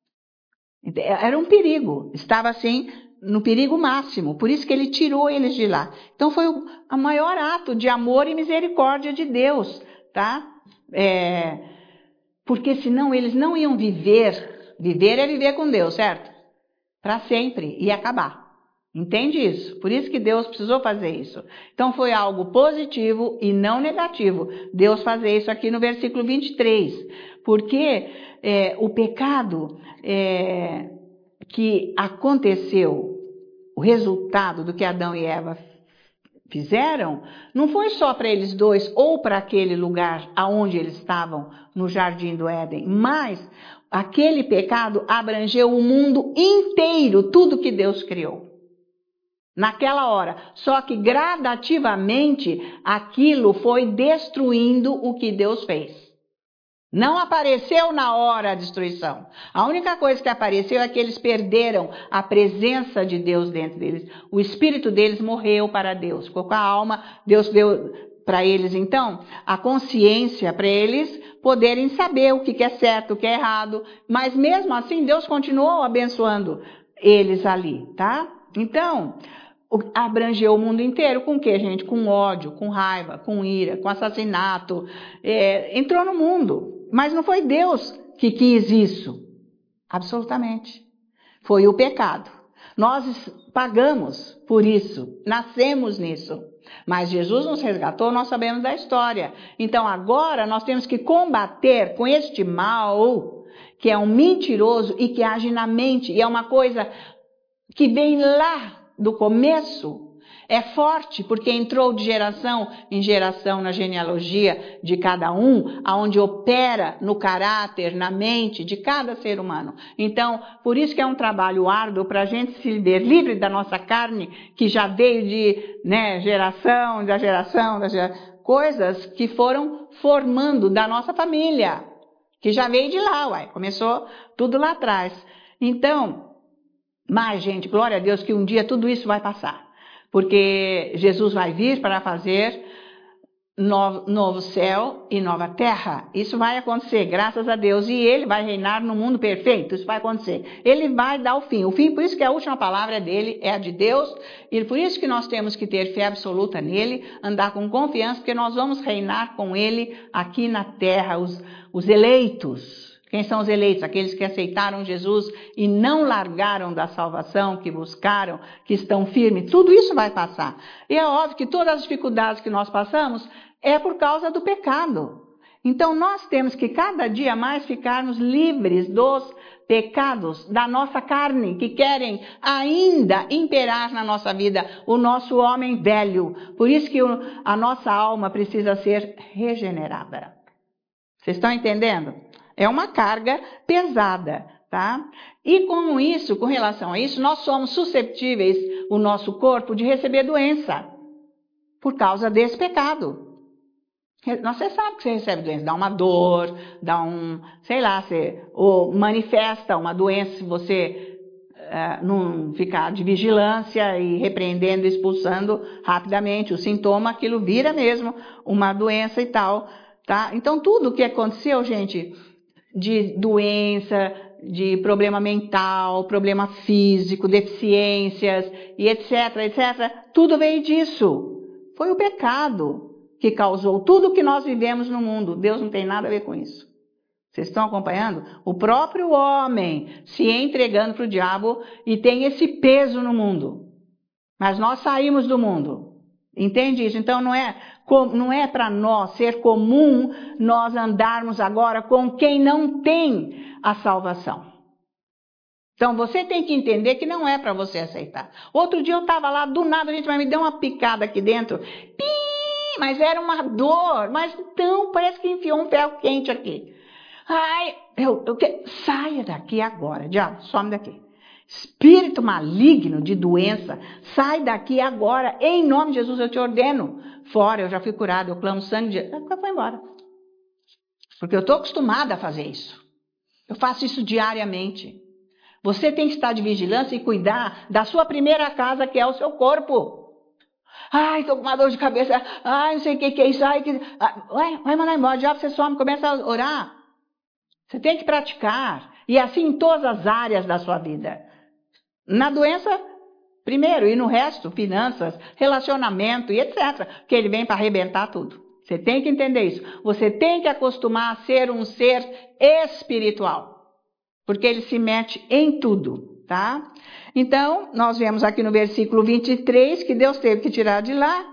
Era um perigo, estava assim no perigo máximo, por isso que ele tirou eles de lá. Então foi o a maior ato de amor e misericórdia de Deus, tá? É, porque senão eles não iam viver, viver é viver com Deus, certo? Para sempre, ia acabar. Entende isso? Por isso que Deus precisou fazer isso. Então foi algo positivo e não negativo. Deus fazer isso aqui no versículo vinte e três. Porque é, o pecado é, que aconteceu, o resultado do que Adão e Eva fizeram, não foi só para eles dois ou para aquele lugar aonde eles estavam, no jardim do Éden, mas aquele pecado abrangeu o mundo inteiro, tudo que Deus criou. Naquela hora, só que gradativamente aquilo foi destruindo o que Deus fez. Não apareceu na hora a destruição. A única coisa que apareceu é que eles perderam a presença de Deus dentro deles. O espírito deles morreu para Deus. Ficou com a alma, Deus deu para eles então a consciência para eles poderem saber o que é certo, o que é errado. Mas mesmo assim Deus continuou abençoando eles ali, tá? Então, abrangeu o mundo inteiro com o que, gente? Com ódio, com raiva, com ira, com assassinato. É, entrou no mundo. Mas não foi Deus que quis isso. Absolutamente. Foi o pecado. Nós pagamos por isso. Nascemos nisso. Mas Jesus nos resgatou, nós sabemos da história. Então agora nós temos que combater com este mal, que é um mentiroso e que age na mente. E é uma coisa que vem lá do começo. É forte, porque entrou de geração em geração na genealogia de cada um, aonde opera no caráter, na mente de cada ser humano. Então, por isso que é um trabalho árduo para a gente se ver livre da nossa carne, que já veio de né, geração, da geração, da geração, coisas que foram formando da nossa família, que já veio de lá, uai, começou tudo lá atrás. Então, mas, gente, glória a Deus que um dia tudo isso vai passar. Porque Jesus vai vir para fazer novo, novo céu e nova terra. Isso vai acontecer, graças a Deus. E Ele vai reinar no mundo perfeito. Isso vai acontecer. Ele vai dar o fim. O fim, por isso que a última palavra é dele, é a de Deus. E por isso que nós temos que ter fé absoluta nele, andar com confiança, porque nós vamos reinar com Ele aqui na terra, os, os eleitos. Quem são os eleitos? Aqueles que aceitaram Jesus e não largaram da salvação, que buscaram, que estão firmes. Tudo isso vai passar. E é óbvio que todas as dificuldades que nós passamos é por causa do pecado. Então nós temos que cada dia mais ficarmos livres dos pecados da nossa carne, que querem ainda imperar na nossa vida, o nosso homem velho. Por isso que a nossa alma precisa ser regenerada. Vocês estão entendendo? É uma carga pesada, tá? E com isso, com relação a isso, nós somos susceptíveis, o nosso corpo, de receber doença por causa desse pecado. Você sabe que você recebe doença, dá uma dor, dá um, sei lá, você, ou manifesta uma doença se você uh, não ficar de vigilância e repreendendo, expulsando rapidamente o sintoma, aquilo vira mesmo uma doença e tal, tá? Então tudo o que aconteceu, gente, de doença, de problema mental, problema físico, deficiências e etc, etcétera, tudo veio disso. Foi o pecado que causou tudo o que nós vivemos no mundo. Deus não tem nada a ver com isso. Vocês estão acompanhando? O próprio homem se entregando para o diabo e tem esse peso no mundo. Mas nós saímos do mundo. Entende isso? Então não é, não é para nós ser comum nós andarmos agora com quem não tem a salvação. Então você tem que entender que não é para você aceitar. Outro dia eu estava lá, do nada a gente vai me dar uma picada aqui dentro. Pim, mas era uma dor. Mas então parece que enfiou um ferro quente aqui. Ai, eu, eu que... saia daqui agora, diabo, some daqui. Espírito maligno de doença, sai daqui agora, em nome de Jesus eu te ordeno. Fora, eu já fui curado, eu clamo sangue de... Eu vou embora. Porque eu estou acostumada a fazer isso. Eu faço isso diariamente. Você tem que estar de vigilância e cuidar da sua primeira casa, que é o seu corpo. Ai, estou com uma dor de cabeça. Ai, não sei o que, que é isso. Ai, que... Vai, vai mandar embora, diabo, você some, começa a orar. Você tem que praticar. E assim em todas as áreas da sua vida. Na doença, primeiro, e no resto, finanças, relacionamento e etcétera. Porque ele vem para arrebentar tudo. Você tem que entender isso. Você tem que acostumar a ser um ser espiritual. Porque ele se mete em tudo, tá? Então, nós vemos aqui no versículo vinte e três que Deus teve que tirar de lá.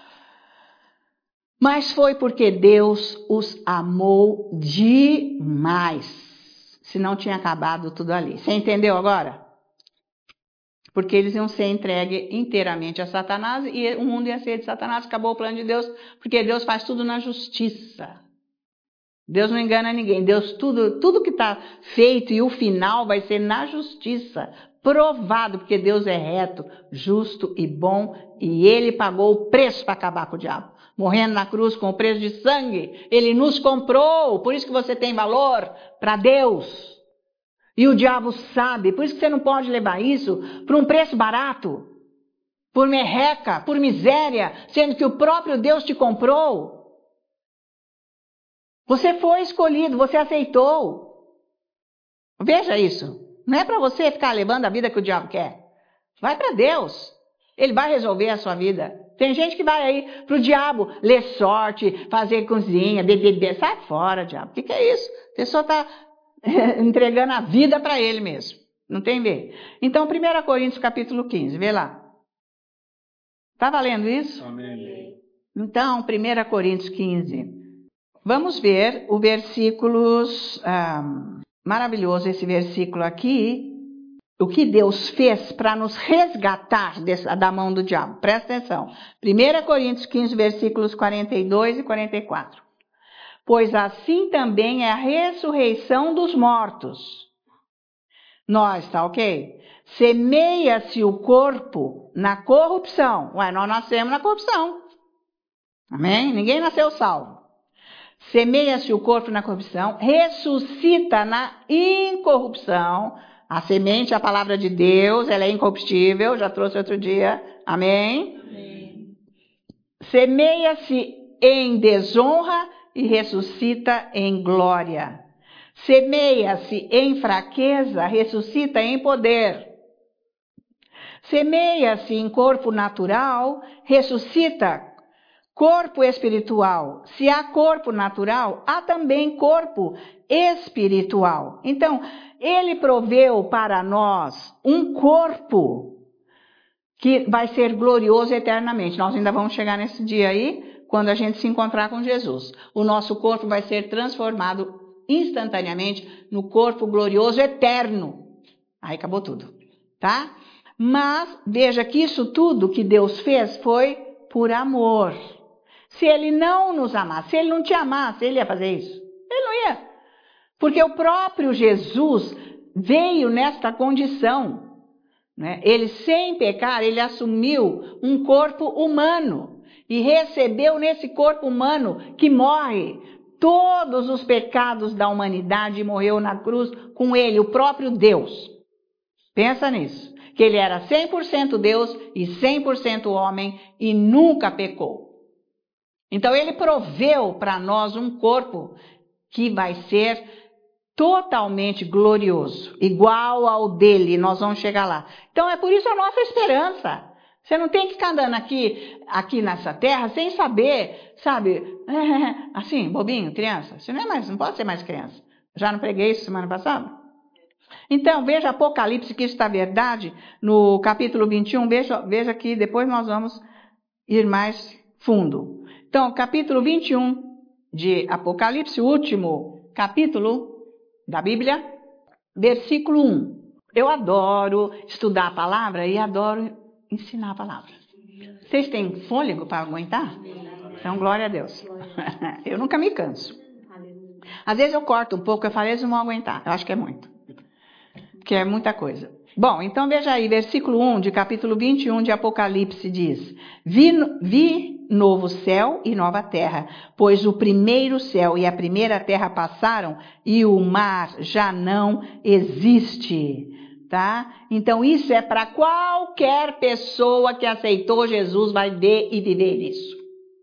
Mas foi porque Deus os amou demais. Se não tinha acabado tudo ali. Você entendeu agora? Porque eles iam ser entregues inteiramente a Satanás e o mundo ia ser de Satanás. Acabou o plano de Deus, porque Deus faz tudo na justiça. Deus não engana ninguém. Deus, tudo, tudo que está feito e o final vai ser na justiça. Provado, porque Deus é reto, justo e bom. E Ele pagou o preço para acabar com o diabo. Morrendo na cruz com o preço de sangue. Ele nos comprou. Por isso que você tem valor para Deus. E o diabo sabe, por isso que você não pode levar isso por um preço barato, por merreca, por miséria, sendo que o próprio Deus te comprou. Você foi escolhido, você aceitou. Veja isso. Não é para você ficar levando a vida que o diabo quer. Vai para Deus. Ele vai resolver a sua vida. Tem gente que vai aí pro diabo ler sorte, fazer cozinha, beber, beber. Sai fora, diabo. O que, que é isso? A pessoa está entregando a vida para ele mesmo. Não tem ver. Então, primeira Coríntios capítulo quinze, vê lá. Está valendo isso? Amém. Então, primeira Coríntios quinze. Vamos ver o versículos, ah, maravilhoso esse versículo aqui, o que Deus fez para nos resgatar desse, da mão do diabo. Presta atenção. primeira Coríntios quinze, versículos quarenta e dois e quarenta e quatro. Pois assim também é a ressurreição dos mortos. Nós, tá ok? Semeia-se o corpo na corrupção. Ué, nós nascemos na corrupção. Amém? Ninguém nasceu salvo. Semeia-se o corpo na corrupção, ressuscita na incorrupção. A semente, a palavra de Deus, ela é incorruptível, já trouxe outro dia. Amém? Amém. Semeia-se em desonra e ressuscita em glória. Semeia-se em fraqueza, ressuscita em poder. Semeia-se em corpo natural, ressuscita corpo espiritual. Se há corpo natural, há também corpo espiritual. Então, ele proveu para nós um corpo que vai ser glorioso eternamente. Nós ainda vamos chegar nesse dia aí, quando a gente se encontrar com Jesus. O nosso corpo vai ser transformado instantaneamente no corpo glorioso eterno. Aí acabou tudo, tá? Mas veja que isso tudo que Deus fez foi por amor. Se ele não nos amasse, se ele não te amasse, ele ia fazer isso? Ele não ia. Porque o próprio Jesus veio nesta condição, né? Ele, sem pecar, ele assumiu um corpo humano e recebeu nesse corpo humano que morre todos os pecados da humanidade e morreu na cruz com ele, o próprio Deus. Pensa nisso, que ele era cem por cento Deus e cem por cento homem e nunca pecou. Então ele proveu para nós um corpo que vai ser totalmente glorioso, igual ao dele, nós vamos chegar lá. Então é por isso a nossa esperança. Você não tem que ficar andando aqui, aqui nessa terra sem saber, sabe, assim, bobinho, criança. Você não é mais, não pode ser mais criança. Já não preguei isso semana passada? Então, veja Apocalipse, que isso está verdade, no capítulo vinte e um, veja, veja que depois nós vamos ir mais fundo. Então, capítulo vinte e um de Apocalipse, o último capítulo da Bíblia, versículo um. Eu adoro estudar a palavra e adoro ensinar a palavra. Vocês têm fôlego para aguentar? Então, glória a Deus. Eu nunca me canso. Às vezes eu corto um pouco, eu falo, eles não vão aguentar. Eu acho que é muito. Porque é muita coisa. Bom, então veja aí, versículo um de capítulo vinte e um de Apocalipse diz: Vi, vi novo céu e nova terra, pois o primeiro céu e a primeira terra passaram e o mar já não existe. Tá? Então isso é para qualquer pessoa que aceitou Jesus, vai ver e viver isso.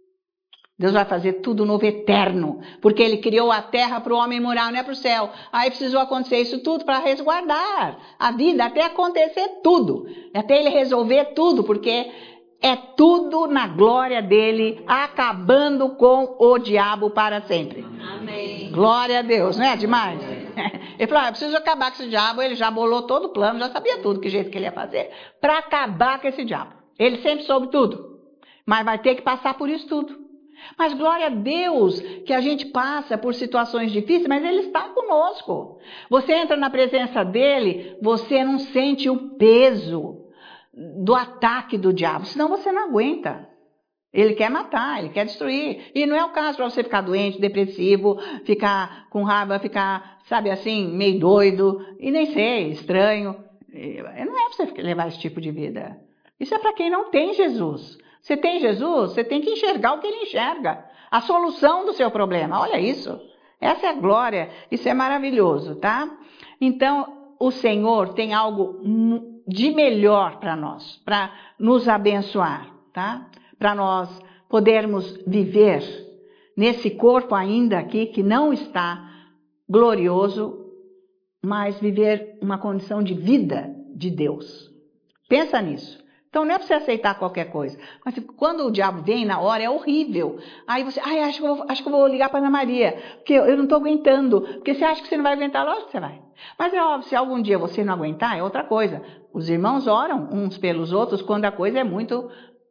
Deus vai fazer tudo novo eterno, porque ele criou a terra para o homem morar, não é para o céu. Aí precisou acontecer isso tudo para resguardar a vida, até acontecer tudo, até ele resolver tudo, porque é tudo na glória dele, acabando com o diabo para sempre. Amém. Glória a Deus, não é demais? Ele falou, ah, eu preciso acabar com esse diabo, ele já bolou todo o plano, já sabia tudo, que jeito que ele ia fazer, para acabar com esse diabo. Ele sempre soube tudo, mas vai ter que passar por isso tudo. Mas glória a Deus que a gente passa por situações difíceis, mas ele está conosco. Você entra na presença dele, você não sente o peso do ataque do diabo, senão você não aguenta. Ele quer matar, ele quer destruir. E não é o caso para você ficar doente, depressivo, ficar com raiva, ficar, sabe assim, meio doido, e nem sei, estranho. Não é para você levar esse tipo de vida. Isso é para quem não tem Jesus. Você tem Jesus, você tem que enxergar o que ele enxerga. A solução do seu problema, olha isso. Essa é a glória, isso é maravilhoso, tá? Então, o Senhor tem algo de melhor para nós, para nos abençoar, tá? Para nós podermos viver nesse corpo ainda aqui, que não está glorioso, mas viver uma condição de vida de Deus. Pensa nisso. Então não é para você aceitar qualquer coisa. Mas quando o diabo vem na hora, é horrível. Aí você, ai, acho que eu vou, acho que eu vou ligar para Ana Maria, porque eu não estou aguentando. Porque você acha que você não vai aguentar, lógico que você vai. Mas é óbvio, se algum dia você não aguentar, é outra coisa. Os irmãos oram uns pelos outros quando a coisa é muito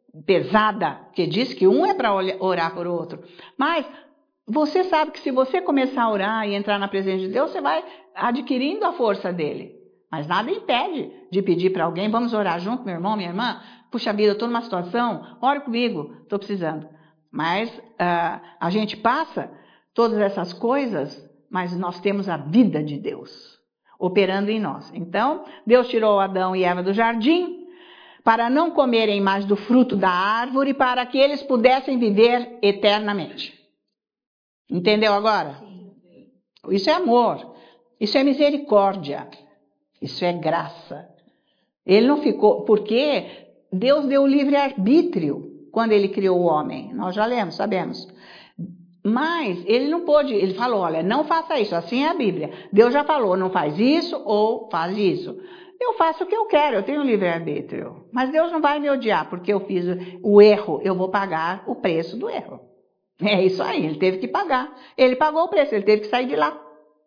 pesada, que diz que um é para orar por outro. Mas você sabe que se você começar a orar e entrar na presença de Deus, você vai adquirindo a força dele. Mas nada impede de pedir para alguém, vamos orar junto, meu irmão, minha irmã? Puxa vida, eu estou numa situação, ore comigo, estou precisando. Mas uh, a gente passa todas essas coisas, mas nós temos a vida de Deus operando em nós. Então, Deus tirou Adão e Eva do jardim para não comerem mais do fruto da árvore, para que eles pudessem viver eternamente. Entendeu agora? Isso é amor, isso é misericórdia, isso é graça. Ele não ficou, porque Deus deu o livre-arbítrio quando ele criou o homem. Nós já lemos, sabemos. Mas ele não pôde, ele falou, olha, não faça isso, assim é a Bíblia. Deus já falou, não faz isso ou faz isso. Eu faço o que eu quero, eu tenho livre-arbítrio. Mas Deus não vai me odiar porque eu fiz o erro, eu vou pagar o preço do erro. É isso aí, ele teve que pagar. Ele pagou o preço, ele teve que sair de lá.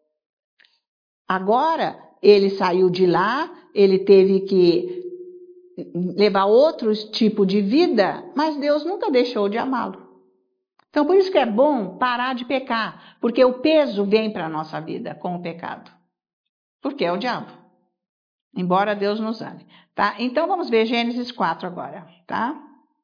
Agora, ele saiu de lá, ele teve que levar outro tipo de vida, mas Deus nunca deixou de amá-lo. Então, por isso que é bom parar de pecar, porque o peso vem para a nossa vida com o pecado. Porque é o diabo. Embora Deus nos ame, tá? Então, vamos ver Gênesis quatro agora, tá?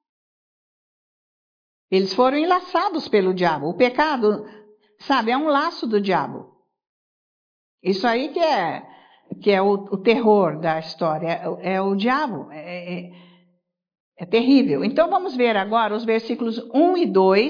Eles foram enlaçados pelo diabo. O pecado, sabe, é um laço do diabo. Isso aí que é, que é o, o terror da história, é, é o diabo, é, é, é terrível. Então vamos ver agora os versículos um e dois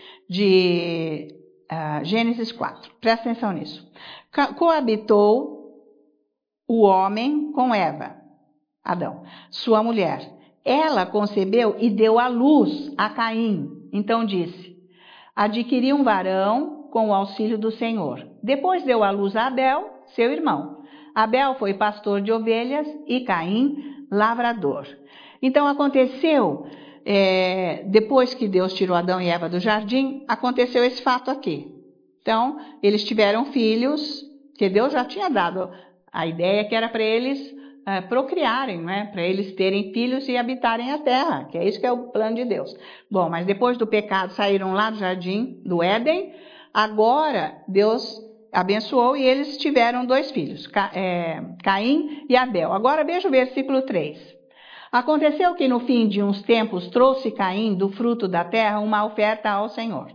de uh, Gênesis quatro. Presta atenção nisso. Coabitou o homem com Eva, Adão, sua mulher. Ela concebeu e deu à luz a Caim. Então disse, adquiri um varão com o auxílio do Senhor. Depois deu à luz a Abel, seu irmão. Abel foi pastor de ovelhas e Caim, lavrador. Então aconteceu, é, depois que Deus tirou Adão e Eva do jardim, aconteceu esse fato aqui. Então, eles tiveram filhos, que Deus já tinha dado a ideia que era para eles é, procriarem, né? Para eles terem filhos e habitarem a terra, que é isso que é o plano de Deus. Bom, mas depois do pecado saíram lá do jardim do Éden. Agora, Deus abençoou e eles tiveram dois filhos, Ca, é, Caim e Abel. Agora veja o versículo três. Aconteceu que no fim de uns tempos trouxe Caim do fruto da terra uma oferta ao Senhor.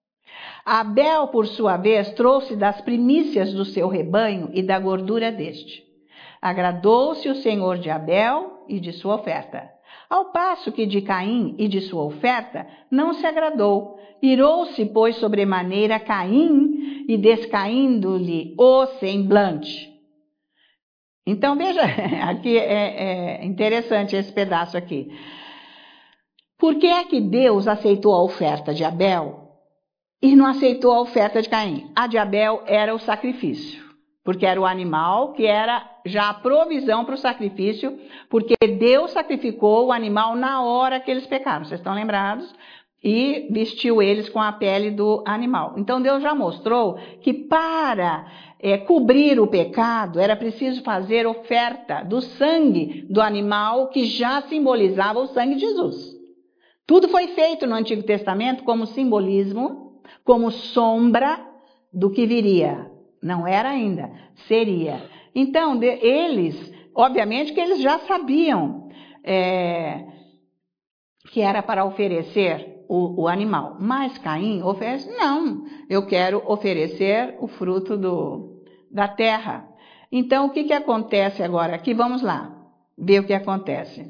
Abel, por sua vez, trouxe das primícias do seu rebanho e da gordura deste. Agradou-se o Senhor de Abel e de sua oferta. Ao passo que de Caim e de sua oferta não se agradou. Irou-se, pois, sobremaneira Caim e descaindo-lhe o semblante. Então, veja, aqui é, é interessante esse pedaço aqui. Por que é que Deus aceitou a oferta de Abel e não aceitou a oferta de Caim? A de Abel era o sacrifício, porque era o animal que era já a provisão para o sacrifício, porque Deus sacrificou o animal na hora que eles pecaram. Vocês estão lembrados? E vestiu eles com a pele do animal. Então Deus já mostrou que para é, cobrir o pecado era preciso fazer oferta do sangue do animal que já simbolizava o sangue de Jesus. Tudo foi feito no Antigo Testamento como simbolismo, como sombra do que viria. Não era ainda, seria. Então de, eles, obviamente que eles já sabiam é, que era para oferecer O, o animal, mas Caim oferece, não, eu quero oferecer o fruto do, da terra. Então, o que, que acontece agora aqui? Vamos lá, ver o que acontece.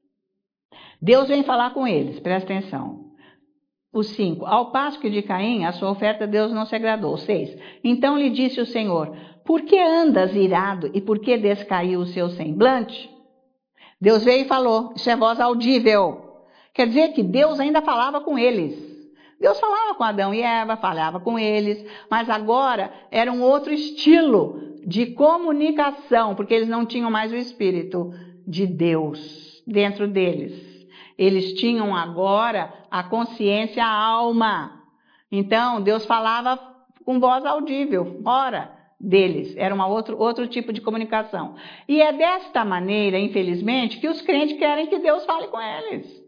Deus vem falar com eles, presta atenção. O cinco, ao passo que de Caim, a sua oferta Deus não se agradou. seis, então lhe disse o Senhor, por que andas irado e por que descaiu o seu semblante? Deus veio e falou, isso é voz audível. Quer dizer que Deus ainda falava com eles. Deus falava com Adão e Eva, falava com eles, mas agora era um outro estilo de comunicação, porque eles não tinham mais o Espírito de Deus dentro deles. Eles tinham agora a consciência, a alma. Então, Deus falava com voz audível, fora deles. Era uma outro, outro tipo de comunicação. E é desta maneira, infelizmente, que os crentes querem que Deus fale com eles.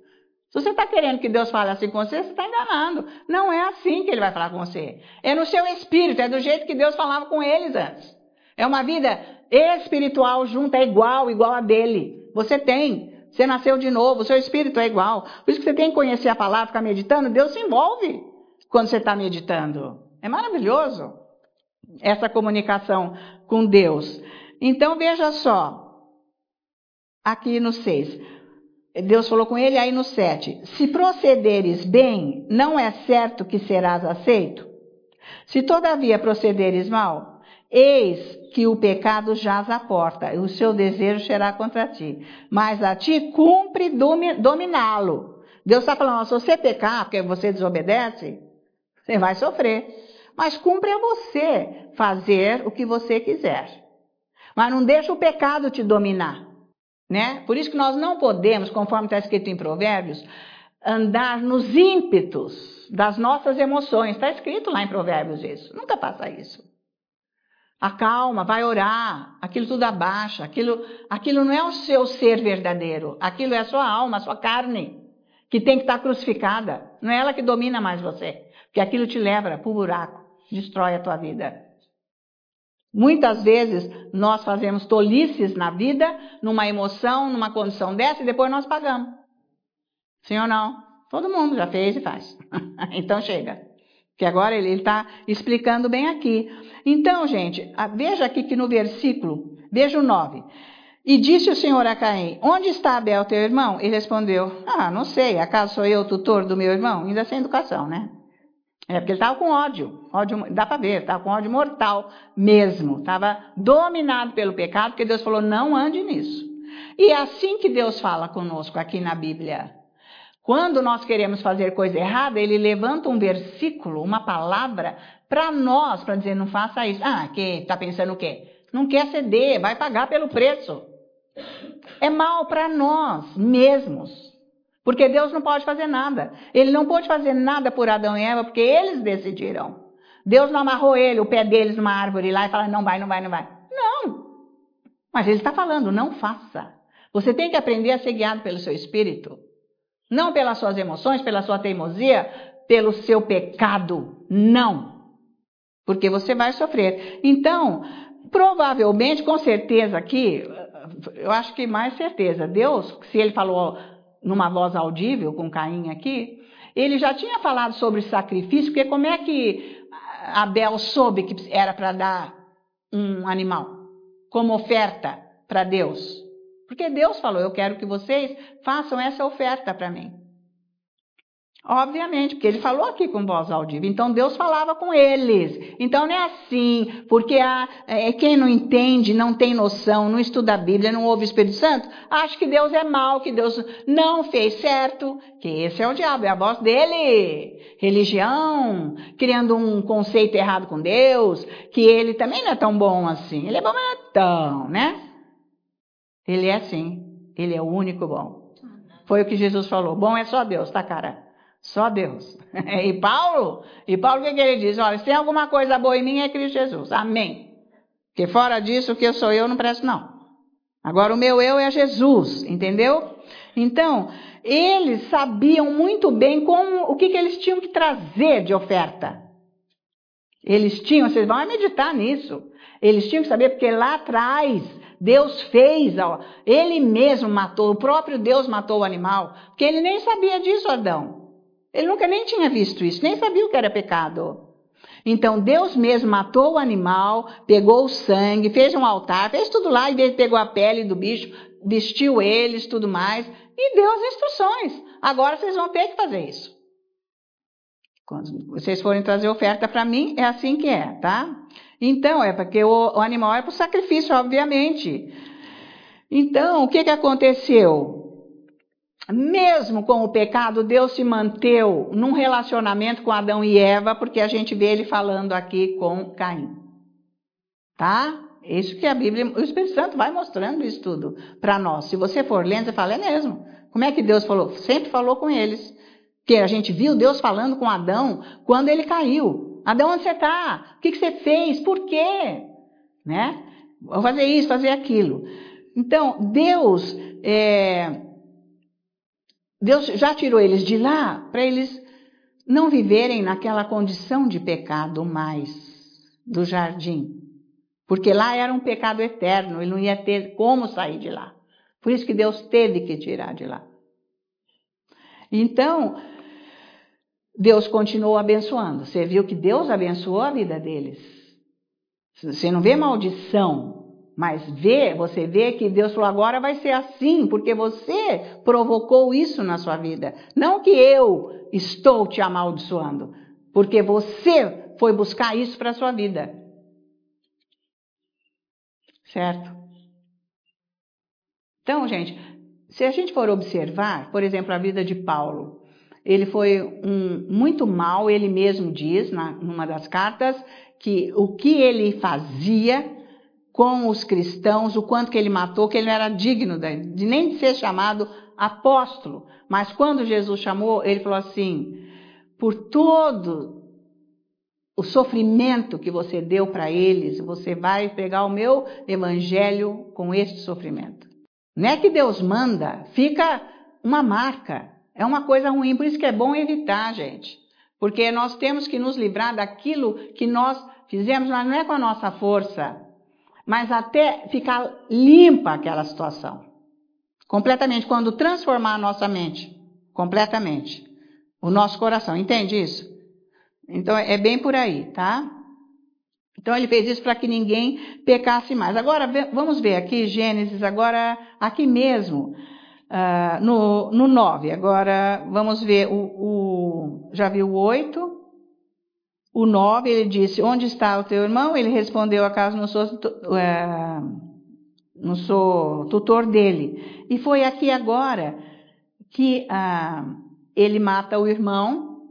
Se você está querendo que Deus fale assim com você, você está enganando. Não é assim que ele vai falar com você. É no seu espírito, é do jeito que Deus falava com eles antes. É uma vida espiritual junta, é igual, igual a dele. Você tem. Você nasceu de novo, o seu espírito é igual. Por isso que você tem que conhecer a palavra, ficar meditando. Deus se envolve quando você está meditando. É maravilhoso essa comunicação com Deus. Então, veja só. Aqui no seis. Deus falou com ele aí no sete. Se procederes bem, não é certo que serás aceito? Se todavia procederes mal, eis que o pecado jaz à porta, e o seu desejo será contra ti. Mas a ti cumpre dominá-lo. Deus está falando, se você pecar, porque você desobedece, você vai sofrer. Mas cumpre a você fazer o que você quiser. Mas não deixa o pecado te dominar. Né? Por isso que nós não podemos, conforme está escrito em Provérbios, andar nos ímpetos das nossas emoções. Está escrito lá em Provérbios isso. Nunca faça isso. Acalma, vai orar, aquilo tudo abaixa, aquilo, aquilo não é o seu ser verdadeiro, aquilo é a sua alma, a sua carne, que tem que estar crucificada. Não é ela que domina mais você, porque aquilo te leva para o buraco, destrói a tua vida. Muitas vezes nós fazemos tolices na vida, numa emoção, numa condição dessa, e depois nós pagamos. Sim ou não? Todo mundo já fez e faz. Então chega. Que agora ele está explicando bem aqui. Então, gente, veja aqui que no versículo, veja o nove. E disse o Senhor a Caim, onde está Abel, teu irmão? Ele respondeu, ah, não sei, acaso sou eu o tutor do meu irmão? Ainda sem educação, né? É porque ele estava com ódio, ódio, dá para ver, estava com ódio mortal mesmo, estava dominado pelo pecado, porque Deus falou, não ande nisso. E é assim que Deus fala conosco aqui na Bíblia. Quando nós queremos fazer coisa errada, ele levanta um versículo, uma palavra, para nós, para dizer, não faça isso. Ah, que está pensando o quê? Não quer ceder, vai pagar pelo preço. É mal para nós mesmos. Porque Deus não pode fazer nada. Ele não pôde fazer nada por Adão e Eva, porque eles decidiram. Deus não amarrou ele, o pé deles numa árvore lá e falou, não vai, não vai, não vai. Não. Mas ele está falando, não faça. Você tem que aprender a ser guiado pelo seu espírito. Não pelas suas emoções, pela sua teimosia, pelo seu pecado. Não. Porque você vai sofrer. Então, provavelmente, com certeza aqui, eu acho que mais certeza, Deus, se ele falou numa voz audível com Caim aqui, ele já tinha falado sobre sacrifício, porque como é que Abel soube que era para dar um animal como oferta para Deus? Porque Deus falou, eu quero que vocês façam essa oferta para mim. Obviamente, porque ele falou aqui com voz audível, então Deus falava com eles. Então não é assim, porque a, é, quem não entende, não tem noção, não estuda a Bíblia, não ouve o Espírito Santo, acha que Deus é mau, que Deus não fez certo, que esse é o diabo, é a voz dele. Religião, criando um conceito errado com Deus, que ele também não é tão bom assim. Ele é bom, mas não é tão, né? Ele é sim, ele é o único bom. Foi o que Jesus falou, bom é só Deus, tá, cara? Só Deus. E Paulo, e Paulo o que, que ele diz? Olha, se tem alguma coisa boa em mim é Cristo Jesus. Amém. Porque fora disso, o que eu sou eu não presto não. Agora o meu eu é Jesus, entendeu? Então, eles sabiam muito bem como, o que, que eles tinham que trazer de oferta. Eles tinham, vocês vão meditar nisso. Eles tinham que saber, porque lá atrás Deus fez, ó, ele mesmo matou, o próprio Deus matou o animal, porque ele nem sabia disso, Adão. Ele nunca nem tinha visto isso, nem sabia o que era pecado. Então Deus mesmo matou o animal, pegou o sangue, fez um altar, fez tudo lá, e ele pegou a pele do bicho, vestiu eles, tudo mais, e deu as instruções. Agora vocês vão ter que fazer isso. Quando vocês forem trazer oferta para mim, é assim que é, tá? Então, é porque o, o animal é para o sacrifício, obviamente. Então, o que, que aconteceu? Mesmo com o pecado, Deus se manteve num relacionamento com Adão e Eva, porque a gente vê ele falando aqui com Caim. Tá? Isso que a Bíblia, o Espírito Santo vai mostrando isso tudo para nós. Se você for lendo, você fala, é mesmo. Como é que Deus falou? Sempre falou com eles. Porque a gente viu Deus falando com Adão quando ele caiu. Adão, onde você está? O que, que você fez? Por quê? Né? Vou fazer isso, fazer aquilo. Então, Deus... É... Deus já tirou eles de lá para eles não viverem naquela condição de pecado mais do jardim. Porque lá era um pecado eterno, ele não ia ter como sair de lá. Por isso que Deus teve que tirar de lá. Então, Deus continuou abençoando. Você viu que Deus abençoou a vida deles. Você não vê maldição, mas vê, você vê que Deus falou, agora vai ser assim, porque você provocou isso na sua vida. Não que eu estou te amaldiçoando, porque você foi buscar isso para a sua vida. Certo? Então, gente, se a gente for observar, por exemplo, a vida de Paulo, ele foi um, muito mal, ele mesmo diz, na, numa das cartas, que o que ele fazia com os cristãos, o quanto que ele matou, que ele não era digno de, de nem de ser chamado apóstolo. Mas quando Jesus chamou, ele falou assim, por todo o sofrimento que você deu para eles, você vai pegar o meu evangelho com este sofrimento. Não é que Deus manda, fica uma marca, é uma coisa ruim, por isso que é bom evitar, gente. Porque nós temos que nos livrar daquilo que nós fizemos, mas não é com a nossa força, mas até ficar limpa aquela situação. Completamente, quando transformar a nossa mente, completamente, o nosso coração, entende isso? Então é bem por aí, tá? Então ele fez isso para que ninguém pecasse mais. Agora vamos ver aqui, Gênesis, agora aqui mesmo, uh, no, no nove. Agora vamos ver, o, o, já viu o oito? O nove, ele disse, onde está o teu irmão? Ele respondeu, acaso não sou, uh, não sou tutor dele. E foi aqui agora que uh, ele mata o irmão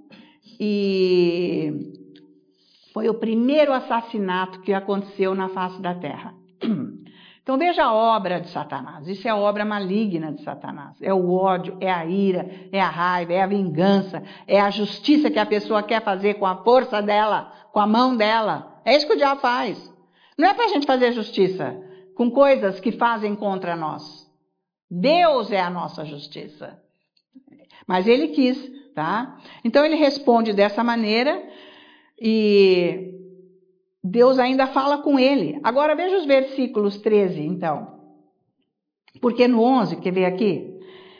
e foi o primeiro assassinato que aconteceu na face da terra. Então veja a obra de Satanás, isso é a obra maligna de Satanás, é o ódio, é a ira, é a raiva, é a vingança, é a justiça que a pessoa quer fazer com a força dela, com a mão dela, é isso que o diabo faz. Não é para a gente fazer justiça com coisas que fazem contra nós, Deus é a nossa justiça, mas ele quis, tá? Então ele responde dessa maneira e Deus ainda fala com ele. Agora veja os versículos treze, então. Porque no onze, quer ver aqui?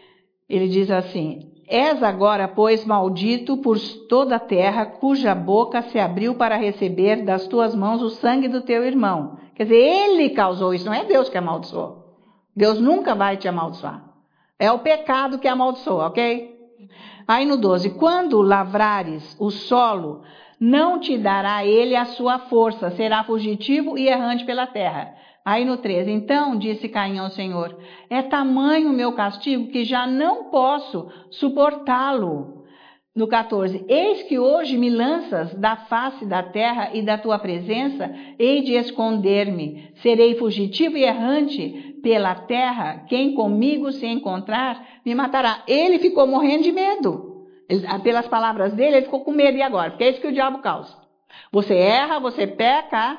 Ele diz assim, és agora, pois, maldito por toda a terra, cuja boca se abriu para receber das tuas mãos o sangue do teu irmão. Quer dizer, ele causou isso, não é Deus que amaldiçoou. Deus nunca vai te amaldiçoar. É o pecado que amaldiçoa, ok? Aí no doze, quando lavrares o solo, não te dará ele a sua força, será fugitivo e errante pela terra. Aí no treze, então disse Caim ao Senhor, é tamanho o meu castigo que já não posso suportá-lo. No quatorze, eis que hoje me lanças da face da terra e da tua presença, hei de esconder-me, serei fugitivo e errante pela terra, quem comigo se encontrar me matará. Ele ficou morrendo de medo. Ele, pelas palavras dele, ele ficou com medo. E agora? Porque é isso que o diabo causa. Você erra, você peca,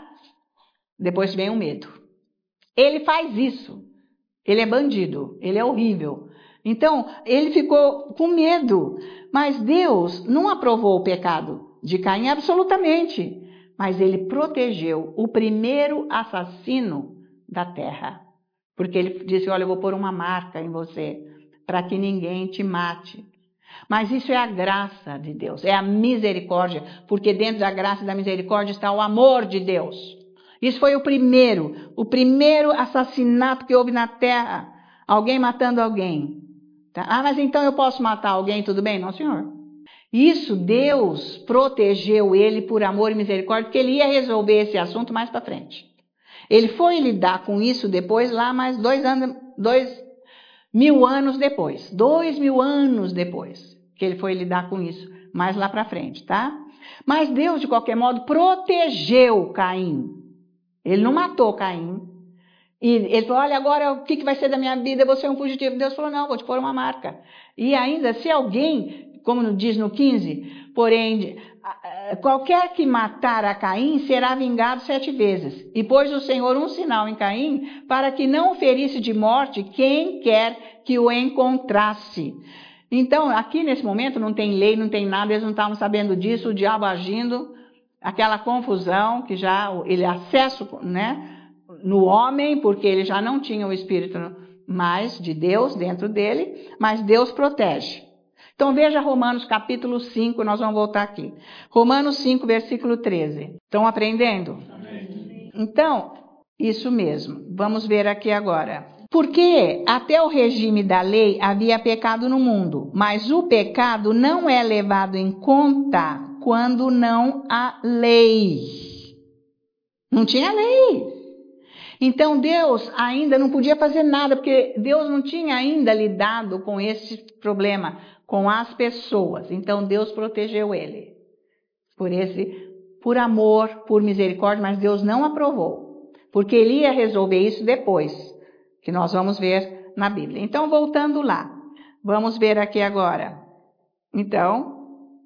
depois vem o medo. Ele faz isso. Ele é bandido, ele é horrível. Então, ele ficou com medo. Mas Deus não aprovou o pecado de Caim absolutamente. Mas ele protegeu o primeiro assassino da terra. Porque ele disse, olha, eu vou pôr uma marca em você, para que ninguém te mate. Mas isso é a graça de Deus, é a misericórdia, porque dentro da graça e da misericórdia está o amor de Deus. Isso foi o primeiro, o primeiro assassinato que houve na terra, alguém matando alguém. Tá? Ah, mas então eu posso matar alguém, tudo bem? Não, senhor. Isso Deus protegeu ele por amor e misericórdia, porque ele ia resolver esse assunto mais para frente. Ele foi lidar com isso depois, lá mais dois anos, dois mil anos depois, dois mil anos depois, que ele foi lidar com isso, mais lá para frente, tá? Mas Deus, de qualquer modo, protegeu Caim. Ele não matou Caim. E ele falou, olha, agora o que vai ser da minha vida? Eu vou ser um fugitivo. Deus falou, não, vou te pôr uma marca. E ainda, se alguém, como diz no quinze, porém, qualquer que matar a Caim será vingado sete vezes. E pôs o Senhor um sinal em Caim para que não o ferisse de morte quem quer que o encontrasse. Então, aqui nesse momento não tem lei, não tem nada, eles não estavam sabendo disso, o diabo agindo, aquela confusão que já ele acesso, né, no homem, porque ele já não tinha o Espírito mais de Deus dentro dele, mas Deus protege. Então veja Romanos capítulo cinco, nós vamos voltar aqui. Romanos cinco, versículo treze. Estão aprendendo? Amém. Então, isso mesmo. Vamos ver aqui agora. Porque até o regime da lei havia pecado no mundo, mas o pecado não é levado em conta quando não há lei. Não tinha lei. Então Deus ainda não podia fazer nada, porque Deus não tinha ainda lidado com esse problema, com as pessoas. Então Deus protegeu ele, por esse, por amor, por misericórdia, mas Deus não aprovou, porque ele ia resolver isso depois, que nós vamos ver na Bíblia. Então, voltando lá, vamos ver aqui agora. Então,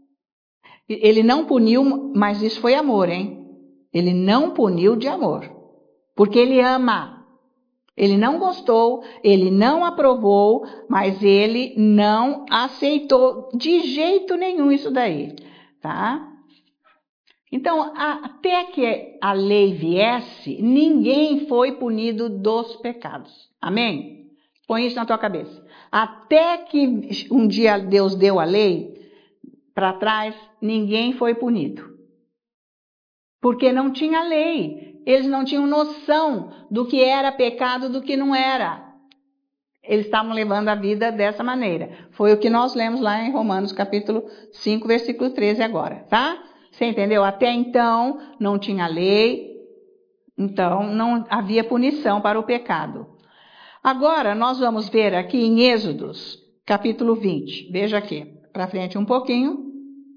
ele não puniu, mas isso foi amor, hein? Ele não puniu de amor, porque ele ama. Ele não gostou, ele não aprovou, mas ele não aceitou de jeito nenhum isso daí, tá? Então, até que a lei viesse, ninguém foi punido dos pecados. Amém? Põe isso na tua cabeça. Até que um dia Deus deu a lei, para trás, ninguém foi punido. Porque não tinha lei. Eles não tinham noção do que era pecado, do que não era. Eles estavam levando a vida dessa maneira. Foi o que nós lemos lá em Romanos capítulo cinco, versículo treze agora, tá? Você entendeu? Até então não tinha lei, então não havia punição para o pecado. Agora nós vamos ver aqui em Êxodos capítulo vinte. Veja aqui, para frente um pouquinho.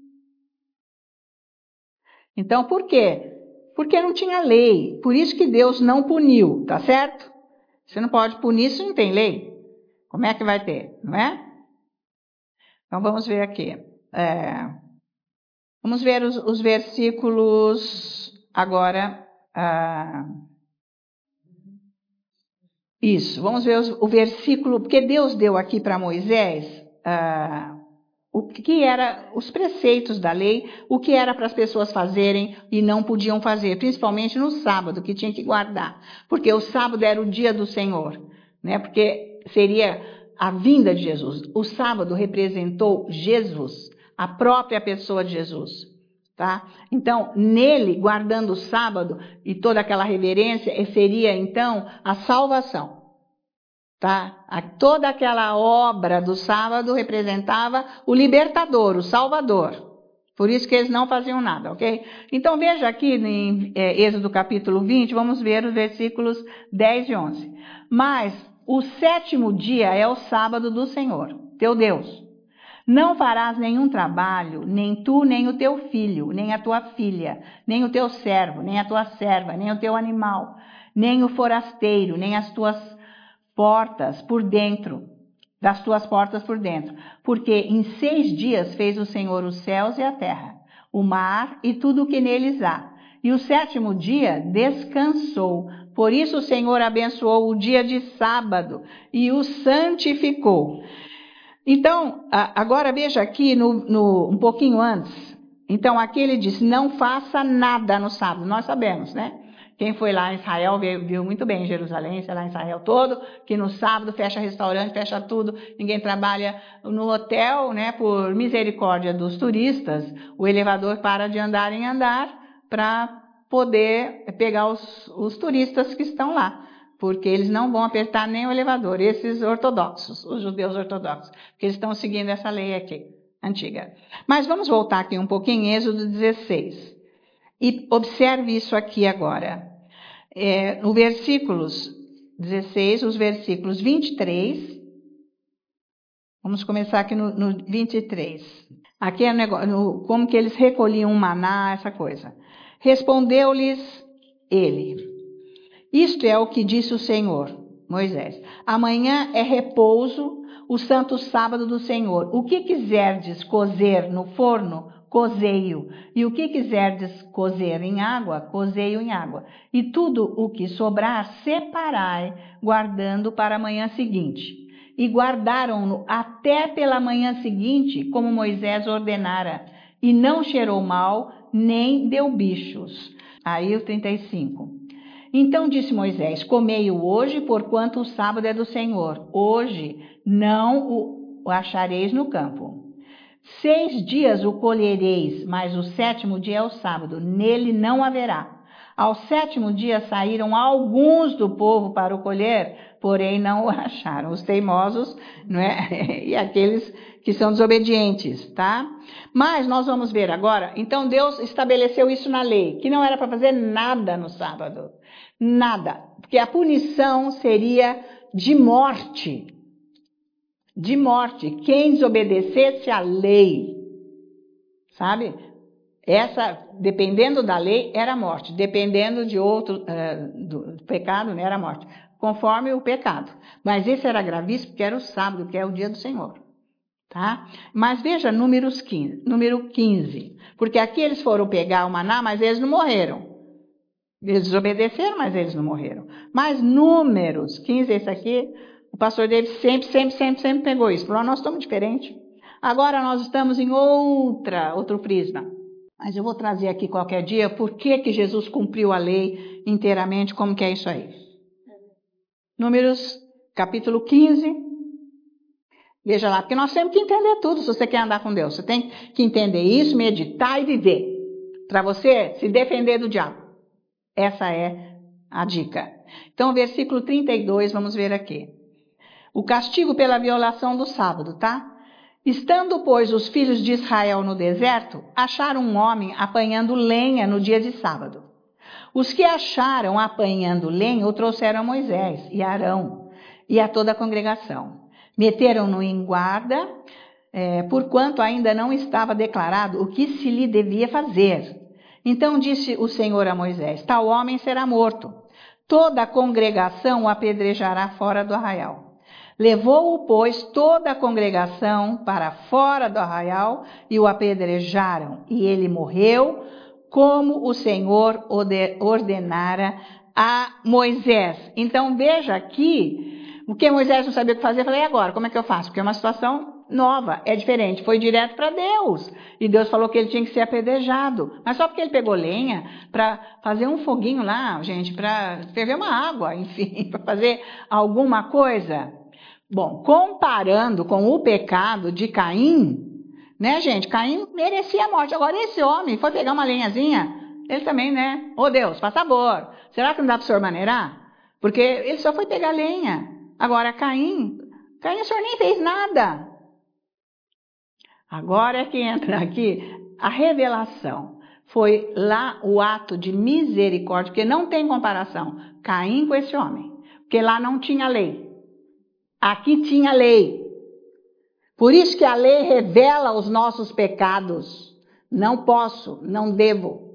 Então por quê? Porque não tinha lei, por isso que Deus não puniu, tá certo? Você não pode punir se não tem lei. Como é que vai ter, não é? Então vamos ver aqui. É, vamos ver os, os versículos agora. Ah, isso, vamos ver os, o versículo, porque Deus deu aqui para Moisés ah, o que era os preceitos da lei, o que era para as pessoas fazerem e não podiam fazer, principalmente no sábado, que tinha que guardar, porque o sábado era o dia do Senhor, né? Porque seria a vinda de Jesus. O sábado representou Jesus, a própria pessoa de Jesus, tá? Então, nele, guardando o sábado e toda aquela reverência, seria então a salvação. Tá? Toda aquela obra do sábado representava o libertador, o salvador. Por isso que eles não faziam nada, ok? Então veja aqui em é, Êxodo capítulo vinte, vamos ver os versículos dez e onze. Mas o sétimo dia é o sábado do Senhor, teu Deus. Não farás nenhum trabalho, nem tu, nem o teu filho, nem a tua filha, nem o teu servo, nem a tua serva, nem o teu animal, nem o forasteiro, nem as tuas portas por dentro, das tuas portas por dentro, porque em seis dias fez o Senhor os céus e a terra, o mar e tudo o que neles há. E o sétimo dia descansou. Por isso o Senhor abençoou o dia de sábado e o santificou. Então, agora veja aqui no, no, um pouquinho antes. Então aqui ele diz, não faça nada no sábado. Nós sabemos, né? Quem foi lá em Israel viu, viu muito bem em Jerusalém, sei lá em Israel todo, que no sábado fecha restaurante, fecha tudo, ninguém trabalha no hotel, né? Por misericórdia dos turistas, o elevador para de andar em andar para poder pegar os, os turistas que estão lá, porque eles não vão apertar nem o elevador, esses ortodoxos, os judeus ortodoxos, porque eles estão seguindo essa lei aqui, antiga. Mas vamos voltar aqui um pouquinho em Êxodo dezesseis. E observe isso aqui agora. É, no versículos dezesseis, os versículos vinte e três. Vamos começar aqui no, no vinte e três. Aqui é o negócio, no, como que eles recolhiam o maná, essa coisa. Respondeu-lhes ele: isto é o que disse o Senhor, Moisés. Amanhã é repouso, o santo sábado do Senhor. O que quiserdes cozer no forno, cozei-o, e o que quiserdes cozer em água, cozei-o em água. E tudo o que sobrar, separai, guardando para a manhã seguinte. e guardaram-no até pela manhã seguinte, como Moisés ordenara, e não cheirou mal, nem deu bichos. Aí o trinta e cinco. Então disse Moisés: comei-o hoje, porquanto o sábado é do Senhor. Hoje não o achareis no campo. Seis dias o colhereis, mas o sétimo dia é o sábado, nele não haverá. Ao sétimo dia saíram alguns do povo para o colher, porém não o acharam. Os teimosos, não é? E aqueles que são desobedientes, tá? Mas nós vamos ver agora. Então Deus estabeleceu isso na lei, que não era para fazer nada no sábado. Nada. Porque a punição seria de morte. De morte. Quem desobedecesse à lei, sabe? Essa, dependendo da lei, era morte. Dependendo de outro, uh, do pecado, né, era morte. Conforme o pecado. Mas esse era gravíssimo, porque era o sábado, que é o dia do Senhor. Tá? Mas veja números quinze, número quinze. Porque aqui eles foram pegar o maná, mas eles não morreram. Eles desobedeceram, mas eles não morreram. Mas números quinze, esse aqui, o pastor David sempre, sempre, sempre, sempre pegou isso. Falou, nós estamos diferentes. Agora nós estamos em outra, outro prisma. Mas eu vou trazer aqui qualquer dia por que que Jesus cumpriu a lei inteiramente, como que é isso aí. Números, capítulo quinze. Veja lá, porque nós temos que entender tudo se você quer andar com Deus. Você tem que entender isso, meditar e viver. Para você se defender do diabo. Essa é a dica. Então, versículo trinta e dois, vamos ver aqui. O castigo pela violação do sábado, tá? Estando, pois, os filhos de Israel no deserto, acharam um homem apanhando lenha no dia de sábado. Os que acharam apanhando lenha o trouxeram a Moisés e a Arão e a toda a congregação. Meteram-no em guarda, é, porquanto ainda não estava declarado o que se lhe devia fazer. Então disse o Senhor a Moisés: tal homem será morto. Toda a congregação o apedrejará fora do arraial. Levou-o, pois, toda a congregação para fora do arraial e o apedrejaram. E ele morreu, como o Senhor ordenara a Moisés. Então, veja aqui, o que Moisés não sabia o que fazer, eu falei, e agora, como é que eu faço? Porque é uma situação nova, é diferente. Foi direto para Deus. E Deus falou que ele tinha que ser apedrejado. Mas só porque ele pegou lenha para fazer um foguinho lá, gente, para ferver uma água, enfim, para fazer alguma coisa. Bom, comparando com o pecado de Caim, né, gente? Caim merecia a morte. Agora, esse homem foi pegar uma lenhazinha, ele também, né? Ô Deus, faz favor. Será que não dá para o senhor maneirar? Porque ele só foi pegar lenha. Agora, Caim, Caim, o senhor nem fez nada. Agora é que entra aqui a revelação. Foi lá o ato de misericórdia, porque não tem comparação. Caim com esse homem. Porque lá não tinha lei. Aqui tinha lei. Por isso que a lei revela os nossos pecados. Não posso, não devo.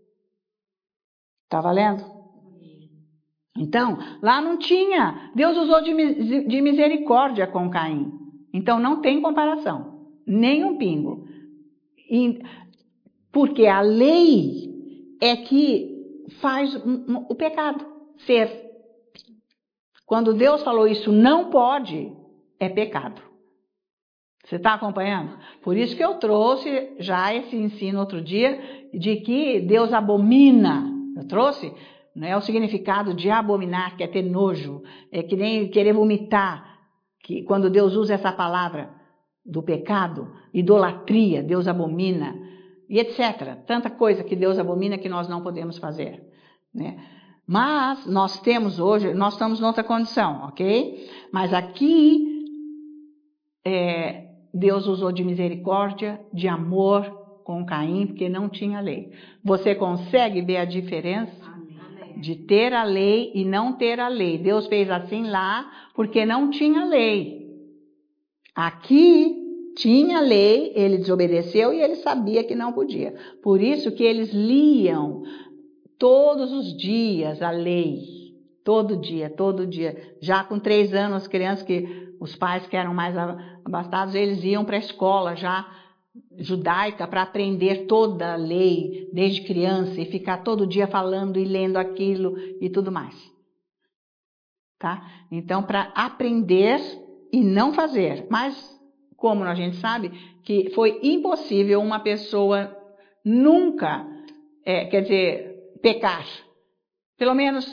Tá valendo? Então, lá não tinha. Deus usou de, de misericórdia com Caim. Então, não tem comparação. Nem um pingo. E, porque a lei é que faz o pecado ser. Quando Deus falou isso não pode, é pecado. Você está acompanhando? Por isso que eu trouxe já esse ensino outro dia, de que Deus abomina. Eu trouxe, né, o significado de abominar, que é ter nojo, é que nem querer vomitar, que quando Deus usa essa palavra do pecado, idolatria, Deus abomina, e etcétera. Tanta coisa que Deus abomina que nós não podemos fazer, né? Mas nós temos hoje, nós estamos noutra condição, ok? Mas aqui, é, Deus usou de misericórdia, de amor com Caim, porque não tinha lei. Você consegue ver a diferença Amém. De ter a lei e não ter a lei? Deus fez assim lá, porque não tinha lei. Aqui tinha lei, ele desobedeceu e ele sabia que não podia. Por isso que eles liam todos os dias a lei, todo dia, todo dia. Já com três anos, as crianças que os pais que eram mais abastados, eles iam para a escola já judaica para aprender toda a lei desde criança e ficar todo dia falando e lendo aquilo e tudo mais. Tá? Então, para aprender e não fazer. Mas, como a gente sabe, que foi impossível uma pessoa nunca, é, quer dizer, pecar. Pelo menos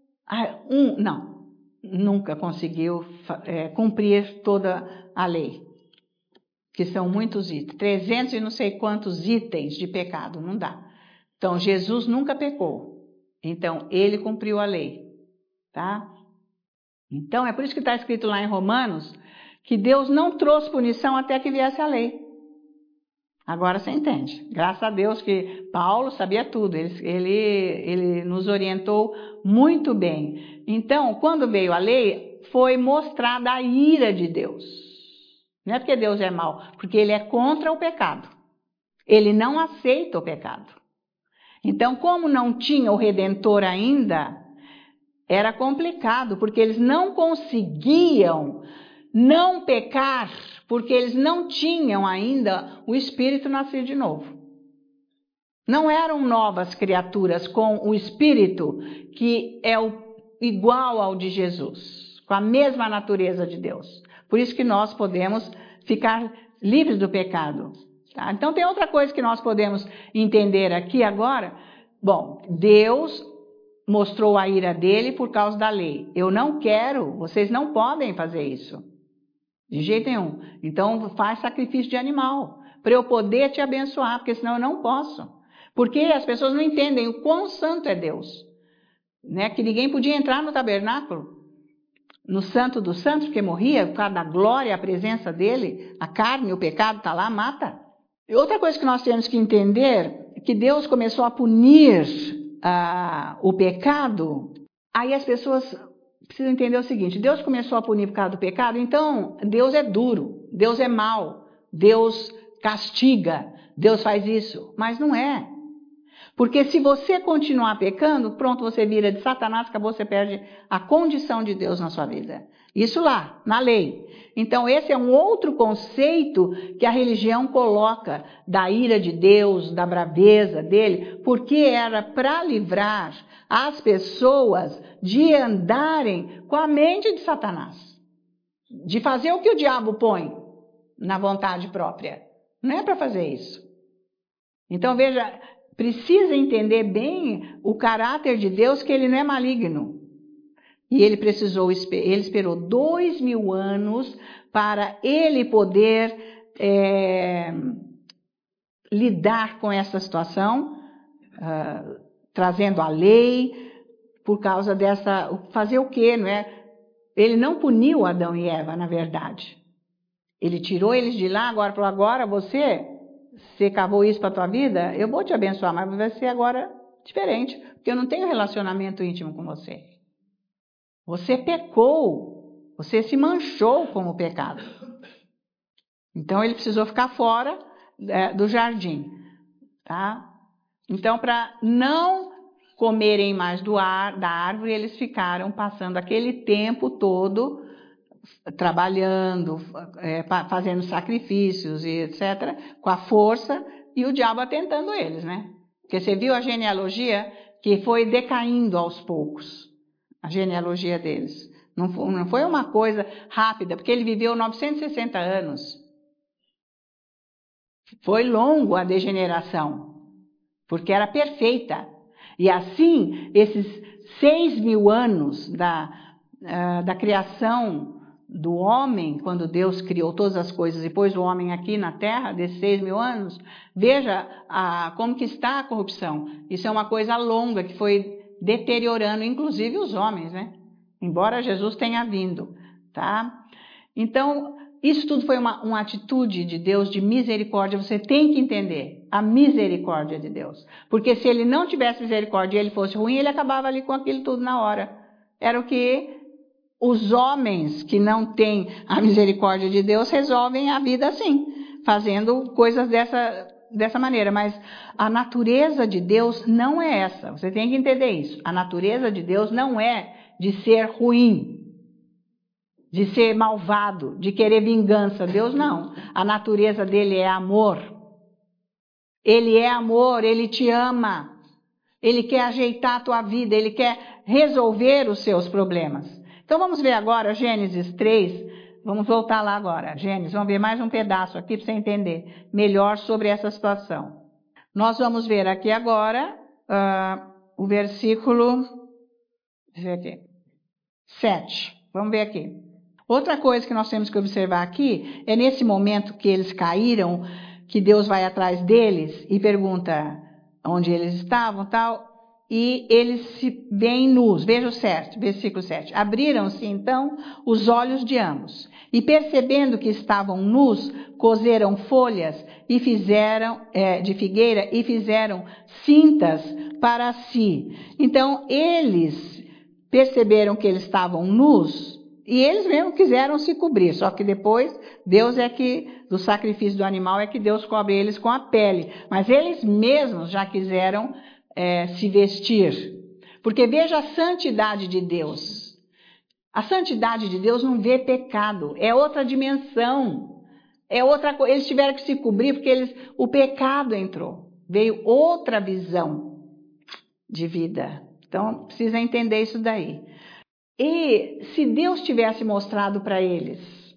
um, não, nunca conseguiu é, cumprir toda a lei. Que são muitos itens, trezentos e não sei quantos itens de pecado, não dá. Então, Jesus nunca pecou. Então, ele cumpriu a lei, tá? Então, é por isso que está escrito lá em Romanos que Deus não trouxe punição até que viesse a lei. Agora você entende. Graças a Deus que Paulo sabia tudo, ele, ele, ele nos orientou muito bem. Então, quando veio a lei, foi mostrada a ira de Deus. Não é porque Deus é mau, porque ele é contra o pecado. Ele não aceita o pecado. Então, como não tinha o Redentor ainda, era complicado, porque eles não conseguiam não pecar, porque eles não tinham ainda o Espírito nascido de novo. Não eram novas criaturas com o Espírito que é o, igual ao de Jesus, com a mesma natureza de Deus. Por isso que nós podemos ficar livres do pecado. Tá? Então tem outra coisa que nós podemos entender aqui agora. Bom, Deus mostrou a ira dele por causa da lei. Eu não quero, vocês não podem fazer isso. De jeito nenhum. Então faz sacrifício de animal, para eu poder te abençoar, porque senão eu não posso. Porque as pessoas não entendem o quão santo é Deus. Né? Que ninguém podia entrar no tabernáculo. No santo dos santos, porque morria por causa da glória, a presença dele, a carne, o pecado está lá, mata. E outra coisa que nós temos que entender é que Deus começou a punir ah, o pecado, aí as pessoas precisam entender o seguinte, Deus começou a punir por causa do pecado, então Deus é duro, Deus é mau, Deus castiga, Deus faz isso, mas não é. Porque se você continuar pecando, pronto, você vira de Satanás, acabou, você perde a condição de Deus na sua vida. Isso lá, na lei. Então esse é um outro conceito que a religião coloca da ira de Deus, da braveza dele, porque era para livrar as pessoas de andarem com a mente de Satanás. De fazer o que o diabo põe na vontade própria. Não é para fazer isso. Então veja... Precisa entender bem o caráter de Deus, que ele não é maligno. E ele precisou, ele esperou dois mil anos para ele poder é, lidar com essa situação, uh, trazendo a lei, por causa dessa, fazer o quê, não é? Ele não puniu Adão e Eva, na verdade. Ele tirou eles de lá, agora falou, agora você... Você cavou isso para a tua vida, eu vou te abençoar, mas vai ser agora diferente, porque eu não tenho relacionamento íntimo com você. Você pecou, você se manchou com o pecado. Então ele precisou ficar fora é, do jardim, tá? Então, para não comerem mais do ar, da árvore, eles ficaram passando aquele tempo todo trabalhando, é, fazendo sacrifícios e etcétera, com a força, e o diabo atentando eles, né? Porque você viu a genealogia que foi decaindo aos poucos, a genealogia deles. Não foi, não foi uma coisa rápida, porque ele viveu novecentos e sessenta anos. Foi longo a degeneração, porque era perfeita. E assim, esses seis mil anos da, uh, da criação do homem, quando Deus criou todas as coisas e pôs o homem aqui na terra, desses seis mil anos, veja a, como que está a corrupção. Isso é uma coisa longa que foi deteriorando, inclusive os homens, né? Embora Jesus tenha vindo, tá? Então, isso tudo foi uma, uma atitude de Deus de misericórdia. Você tem que entender a misericórdia de Deus. Porque se ele não tivesse misericórdia e ele fosse ruim, ele acabava ali com aquilo tudo na hora. Era o que os homens que não têm a misericórdia de Deus resolvem a vida assim, fazendo coisas dessa, dessa maneira. Mas a natureza de Deus não é essa. Você tem que entender isso. A natureza de Deus não é de ser ruim, de ser malvado, de querer vingança. Deus não. A natureza dele é amor. Ele é amor, ele te ama. Ele quer ajeitar a tua vida, ele quer resolver os seus problemas. Então vamos ver agora Gênesis três, vamos voltar lá agora, Gênesis, vamos ver mais um pedaço aqui para você entender melhor sobre essa situação. Nós vamos ver aqui agora uh, o versículo, deixa eu ver aqui, sete, vamos ver aqui. Outra coisa que nós temos que observar aqui é nesse momento que eles caíram, que Deus vai atrás deles e pergunta onde eles estavam, tal, e eles se veem nus. Veja o sete, versículo sete. Abriram-se então os olhos de ambos, e percebendo que estavam nus, coseram folhas e fizeram é, de figueira e fizeram cintas para si. Então eles perceberam que eles estavam nus. E eles mesmo quiseram se cobrir, só que depois Deus é que, do sacrifício do animal, é que Deus cobre eles com a pele. Mas eles mesmos já quiseram é, se vestir. Porque veja a santidade de Deus. A santidade de Deus não vê pecado, é outra dimensão. É outra coisa. Eles tiveram que se cobrir porque eles, o pecado entrou. Veio outra visão de vida. Então, precisa entender isso daí. E se Deus tivesse mostrado para eles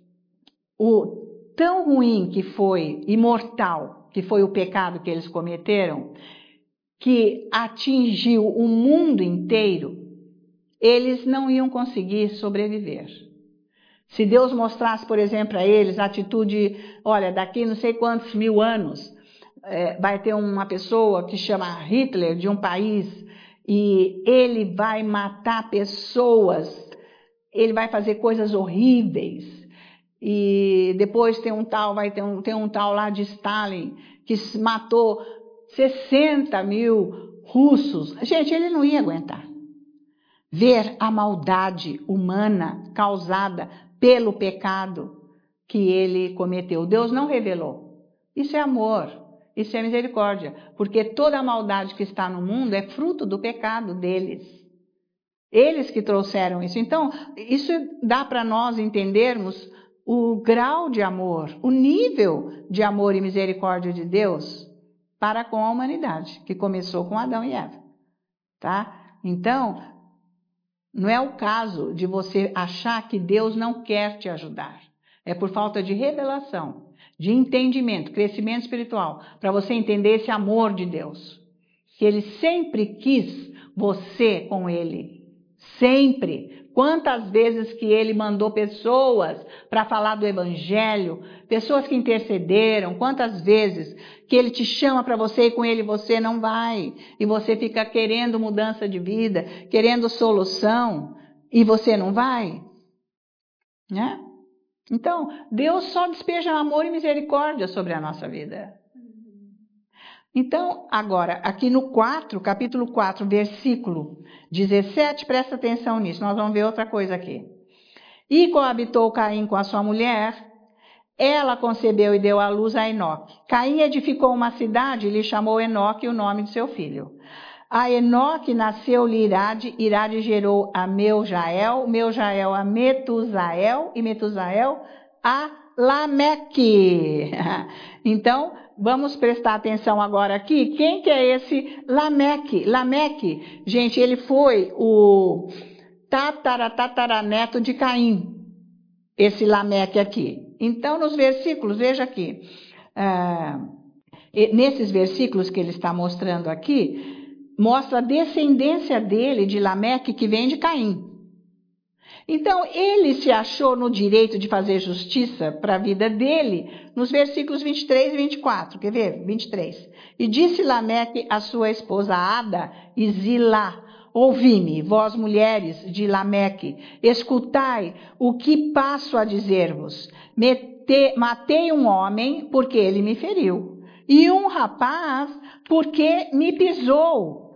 o tão ruim que foi, imortal, que foi o pecado que eles cometeram, que atingiu o mundo inteiro, eles não iam conseguir sobreviver. Se Deus mostrasse, por exemplo, a eles a atitude, olha, daqui não sei quantos mil anos, é, vai ter uma pessoa que chama Hitler de um país e ele vai matar pessoas, ele vai fazer coisas horríveis. E depois tem um tal, vai ter um, tem um tal lá de Stalin que matou sessenta mil russos. Gente, ele não ia aguentar ver a maldade humana causada pelo pecado que ele cometeu. Deus não revelou. Isso é amor. Isso é misericórdia, porque toda a maldade que está no mundo é fruto do pecado deles. Eles que trouxeram isso. Então, isso dá para nós entendermos o grau de amor, o nível de amor e misericórdia de Deus para com a humanidade, que começou com Adão e Eva. Tá? Então, não é o caso de você achar que Deus não quer te ajudar. É por falta de revelação, de entendimento, crescimento espiritual, para você entender esse amor de Deus. Que Ele sempre quis você com Ele. Sempre. Quantas vezes que Ele mandou pessoas para falar do Evangelho, pessoas que intercederam, quantas vezes que Ele te chama para você e com Ele você não vai. E você fica querendo mudança de vida, querendo solução, e você não vai. Né? Então, Deus só despeja amor e misericórdia sobre a nossa vida. Então, agora, aqui no quatro, capítulo quatro, versículo dezessete, presta atenção nisso, nós vamos ver outra coisa aqui. E coabitou Caim com a sua mulher, ela concebeu e deu à luz a Enoque. Caim edificou uma cidade e lhe chamou Enoque o nome de seu filho. A Enoque nasceu-lhe Irade, Irade gerou a Meujael, Meujael a Metusael e Metusael a Lameque. Então, vamos prestar atenção agora aqui. Quem que é esse Lameque? Lameque, gente, ele foi o tataratataraneto de Caim, esse Lameque aqui. Então, nos versículos, veja aqui, ah, nesses versículos que ele está mostrando aqui, mostra a descendência dele, de Lameque, que vem de Caim. Então, ele se achou no direito de fazer justiça para a vida dele, nos versículos vinte e três e vinte e quatro. Quer ver? vinte e três. E disse Lameque à sua esposa Ada e Zilá: ouvi-me, vós mulheres de Lameque, escutai o que passo a dizer-vos. Matei um homem porque ele me feriu, e um rapaz porque me pisou.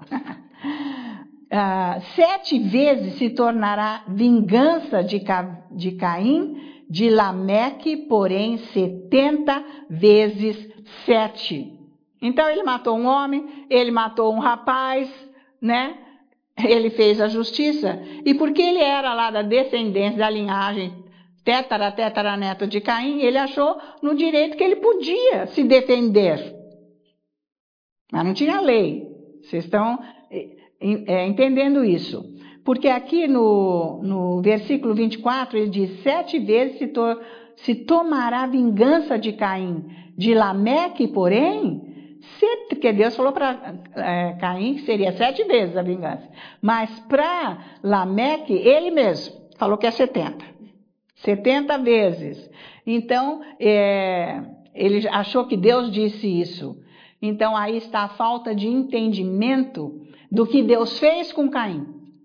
Uh, sete vezes se tornará vingança de, Ca, de Caim, de Lameque, porém setenta vezes sete. Então ele matou um homem, ele matou um rapaz, né? Ele fez a justiça. E porque ele era lá da descendência, da linhagem tetara, tetaraneto de Caim, ele achou no direito que ele podia se defender. Mas não tinha lei. Vocês estão é, entendendo isso? Porque aqui no, no versículo vinte e quatro, ele diz, sete vezes se, to, se tomará vingança de Caim. De Lameque, porém, se, porque Deus falou para é, Caim que seria sete vezes a vingança. Mas para Lameque, ele mesmo falou que é setenta. setenta vezes. Então, é, ele achou que Deus disse isso. Então, aí está a falta de entendimento do que Deus fez com Caim,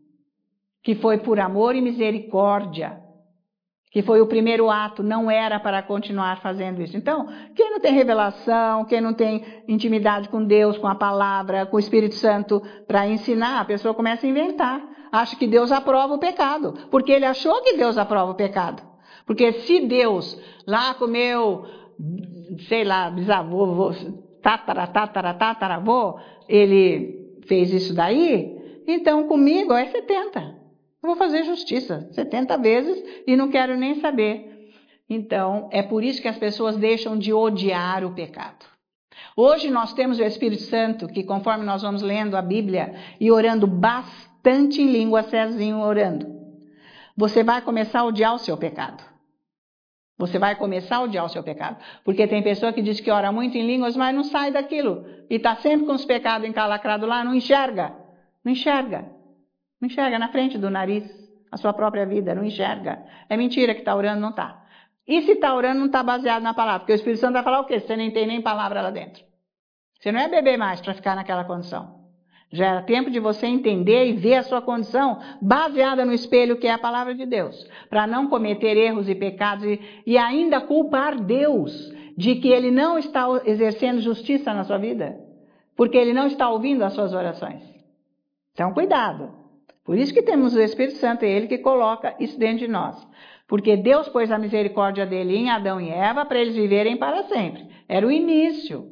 que foi por amor e misericórdia, que foi o primeiro ato, não era para continuar fazendo isso. Então, quem não tem revelação, quem não tem intimidade com Deus, com a palavra, com o Espírito Santo para ensinar, a pessoa começa a inventar. Acha que Deus aprova o pecado, porque ele achou que Deus aprova o pecado. Porque se Deus lá com meu, sei lá, bisavô, tatara, tatara, tataravô, ele fez isso daí, então comigo é setenta. Eu vou fazer justiça setenta vezes e não quero nem saber. Então, é por isso que as pessoas deixam de odiar o pecado. Hoje nós temos o Espírito Santo, que conforme nós vamos lendo a Bíblia e orando bastante em língua, Cezinho orando, você vai começar a odiar o seu pecado. Você vai começar a odiar o seu pecado. Porque tem pessoa que diz que ora muito em línguas, mas não sai daquilo. E está sempre com os pecados encalacrados lá, não enxerga. Não enxerga. Não enxerga na frente do nariz a sua própria vida, não enxerga. É mentira que está orando, não está. E se está orando, não está baseado na palavra. Porque o Espírito Santo vai falar o quê? Você nem tem nem palavra lá dentro. Você não é bebê mais para ficar naquela condição. Já era tempo de você entender e ver a sua condição baseada no espelho que é a palavra de Deus. Para não cometer erros e pecados e, e ainda culpar Deus de que Ele não está exercendo justiça na sua vida. Porque Ele não está ouvindo as suas orações. Então, cuidado. Por isso que temos o Espírito Santo, é Ele que coloca isso dentro de nós. Porque Deus pôs a misericórdia dele em Adão e Eva para eles viverem para sempre. Era o início.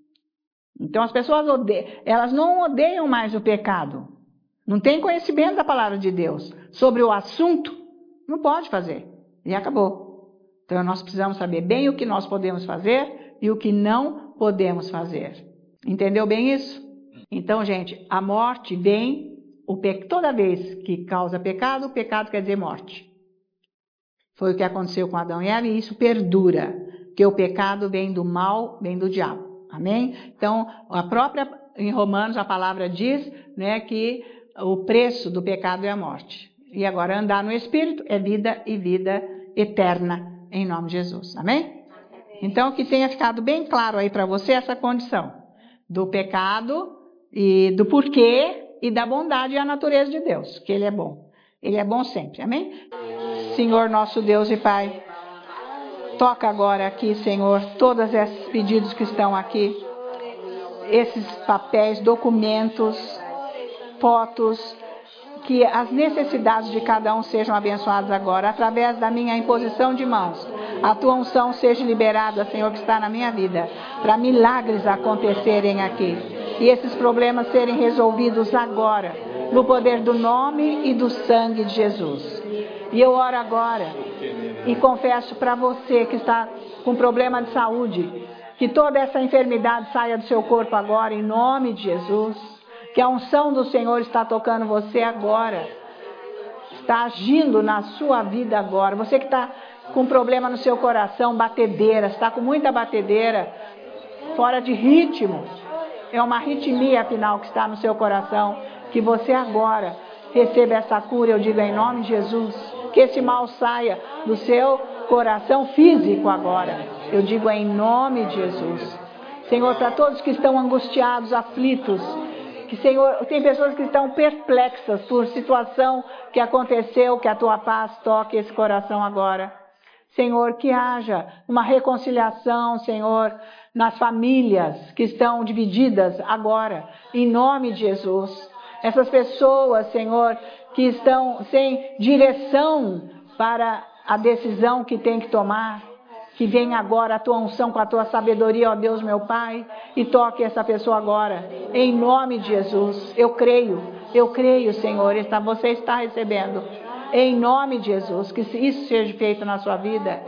Então as pessoas odeiam, elas não odeiam mais o pecado. Não tem conhecimento da palavra de Deus sobre o assunto, não pode fazer. E acabou. Então nós precisamos saber bem o que nós podemos fazer e o que não podemos fazer. Entendeu bem isso? Então, gente, a morte vem, o pe... toda vez que causa pecado, o pecado quer dizer morte. Foi o que aconteceu com Adão e Eva e isso perdura, porque o pecado vem do mal, vem do diabo. Amém? Então, a própria, em Romanos, a palavra diz, né, que o preço do pecado é a morte. E agora, andar no Espírito é vida e vida eterna, em nome de Jesus. Amém? Então, que tenha ficado bem claro aí para você essa condição do pecado e do porquê e da bondade e a natureza de Deus, que Ele é bom. Ele é bom sempre. Amém? Senhor, nosso Deus e Pai, toca agora aqui, Senhor, todos esses pedidos que estão aqui, esses papéis, documentos, fotos, que as necessidades de cada um sejam abençoadas agora, através da minha imposição de mãos. A tua unção seja liberada, Senhor, que está na minha vida, para milagres acontecerem aqui. E esses problemas serem resolvidos agora, no poder do nome e do sangue de Jesus. E eu oro agora e confesso para você que está com problema de saúde, que toda essa enfermidade saia do seu corpo agora, em nome de Jesus. Que a unção do Senhor está tocando você agora, está agindo na sua vida agora. Você que está com problema no seu coração, batedeira, está com muita batedeira, fora de ritmo, é uma arritmia afinal que está no seu coração, que você agora receba essa cura, eu digo em nome de Jesus, que esse mal saia do seu coração físico agora, eu digo em nome de Jesus. Senhor, para todos que estão angustiados, aflitos, que, Senhor, tem pessoas que estão perplexas por situação que aconteceu, que a tua paz toque esse coração agora. Senhor, que haja uma reconciliação, Senhor, nas famílias que estão divididas agora, em nome de Jesus. Essas pessoas, Senhor, que estão sem direção para a decisão que tem que tomar, que venha agora a tua unção com a tua sabedoria, ó Deus meu Pai, e toque essa pessoa agora, em nome de Jesus. Eu creio, eu creio, Senhor, está, você está recebendo, em nome de Jesus, que isso seja feito na sua vida.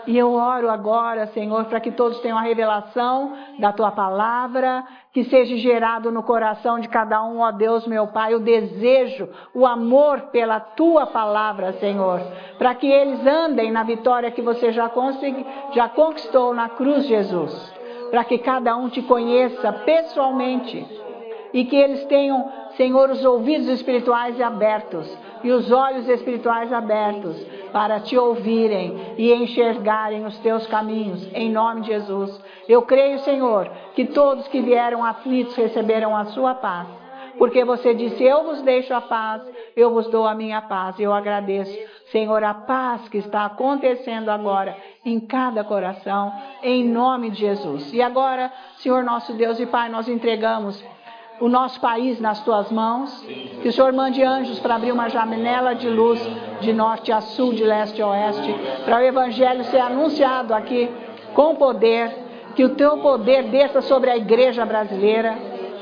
E eu oro agora, Senhor, para que todos tenham a revelação da Tua palavra, que seja gerado no coração de cada um, ó Deus, meu Pai, o desejo, o amor pela Tua palavra, Senhor, para que eles andem na vitória que você já, consegui, já conquistou na cruz, Jesus, para que cada um te conheça pessoalmente e que eles tenham, Senhor, os ouvidos espirituais abertos e os olhos espirituais abertos para te ouvirem e enxergarem os teus caminhos, em nome de Jesus. Eu creio, Senhor, que todos que vieram aflitos receberam a sua paz, porque você disse, eu vos deixo a paz, eu vos dou a minha paz. E eu agradeço, Senhor, a paz que está acontecendo agora em cada coração, em nome de Jesus. E agora, Senhor nosso Deus e Pai, nós entregamos o nosso país nas tuas mãos, que o Senhor mande anjos para abrir uma janela de luz de norte a sul, de leste a oeste, para o evangelho ser anunciado aqui com poder, que o teu poder desça sobre a igreja brasileira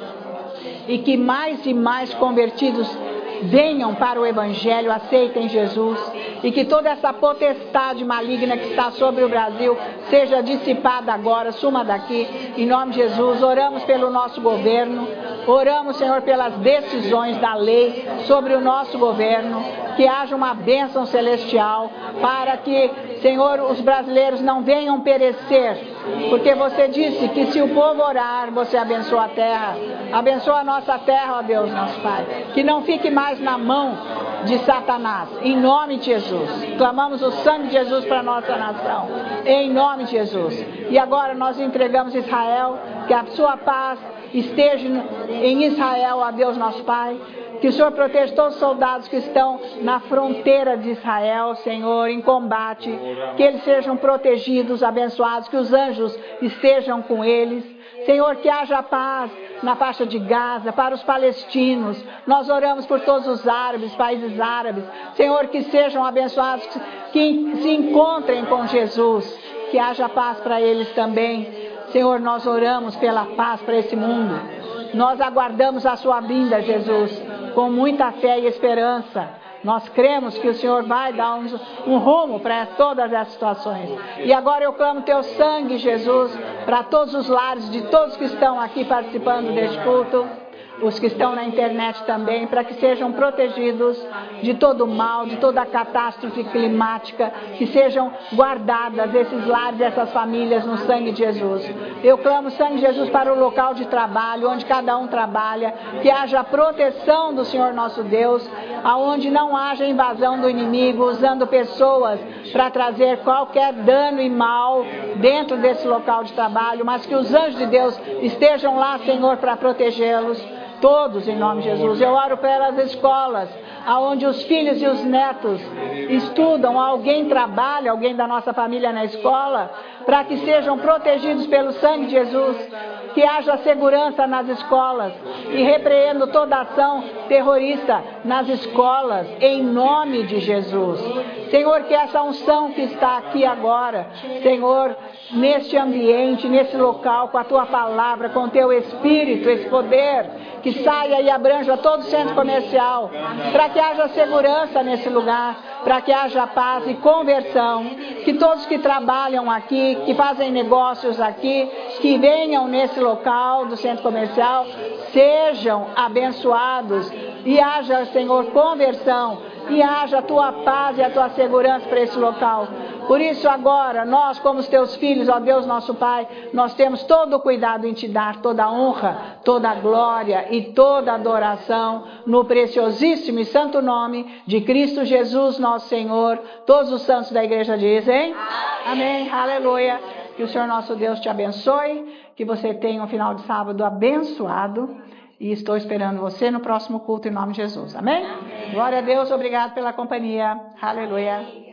e que mais e mais convertidos venham para o evangelho, aceitem Jesus, e que toda essa potestade maligna que está sobre o Brasil seja dissipada agora, suma daqui, em nome de Jesus. Oramos pelo nosso governo, oramos, Senhor, pelas decisões da lei sobre o nosso governo, que haja uma bênção celestial, para que, Senhor, os brasileiros não venham perecer, porque você disse que se o povo orar, você abençoa a terra, abençoa a nossa terra, ó Deus, nosso Pai, que não fique mais na mão de Satanás, em nome de Jesus. Clamamos o sangue de Jesus para a nossa nação, em nome de Jesus. E agora nós entregamos Israel, que a sua paz esteja em Israel, ó Deus, nosso Pai. Que o Senhor proteja todos os soldados que estão na fronteira de Israel, Senhor, em combate. Que eles sejam protegidos, abençoados, que os anjos estejam com eles. Senhor, que haja paz na faixa de Gaza, para os palestinos. Nós oramos por todos os árabes, países árabes. Senhor, que sejam abençoados, que se encontrem com Jesus. Que haja paz para eles também. Senhor, nós oramos pela paz para esse mundo. Nós aguardamos a sua vinda, Jesus, com muita fé e esperança. Nós cremos que o Senhor vai dar um, um rumo para todas essas situações. E agora eu clamo teu sangue, Jesus, para todos os lares de todos que estão aqui participando deste culto, os que estão na internet também, para que sejam protegidos de todo mal, de toda catástrofe climática, que sejam guardadas esses lares, essas famílias no sangue de Jesus. Eu clamo o sangue de Jesus para o local de trabalho, onde cada um trabalha, que haja proteção do Senhor nosso Deus, aonde não haja invasão do inimigo, usando pessoas para trazer qualquer dano e mal dentro desse local de trabalho, mas que os anjos de Deus estejam lá, Senhor, para protegê-los. Todos, em nome de Jesus. Eu oro pelas escolas, aonde os filhos e os netos estudam, alguém trabalha, alguém da nossa família na escola, para que sejam protegidos pelo sangue de Jesus, que haja segurança nas escolas, e repreendo toda ação terrorista nas escolas, em nome de Jesus. Senhor, que essa unção que está aqui agora, Senhor, neste ambiente, nesse local, com a tua palavra, com o teu Espírito, esse poder, que saia e abranja todo o centro comercial, para que haja segurança nesse lugar, para que haja paz e conversão, que todos que trabalham aqui, que fazem negócios aqui, que venham nesse local do centro comercial, sejam abençoados e haja, Senhor, conversão, e haja a tua paz e a tua segurança para esse local. Por isso agora, nós como os teus filhos, ó Deus nosso Pai, nós temos todo o cuidado em te dar toda a honra, toda a glória e toda a adoração no preciosíssimo e santo nome de Cristo Jesus, nosso Senhor. Todos os santos da igreja dizem amém, aleluia. Que o Senhor nosso Deus te abençoe, que você tenha um final de sábado abençoado. E estou esperando você no próximo culto em nome de Jesus. Amém? Amém. Glória a Deus, obrigado pela companhia. Aleluia.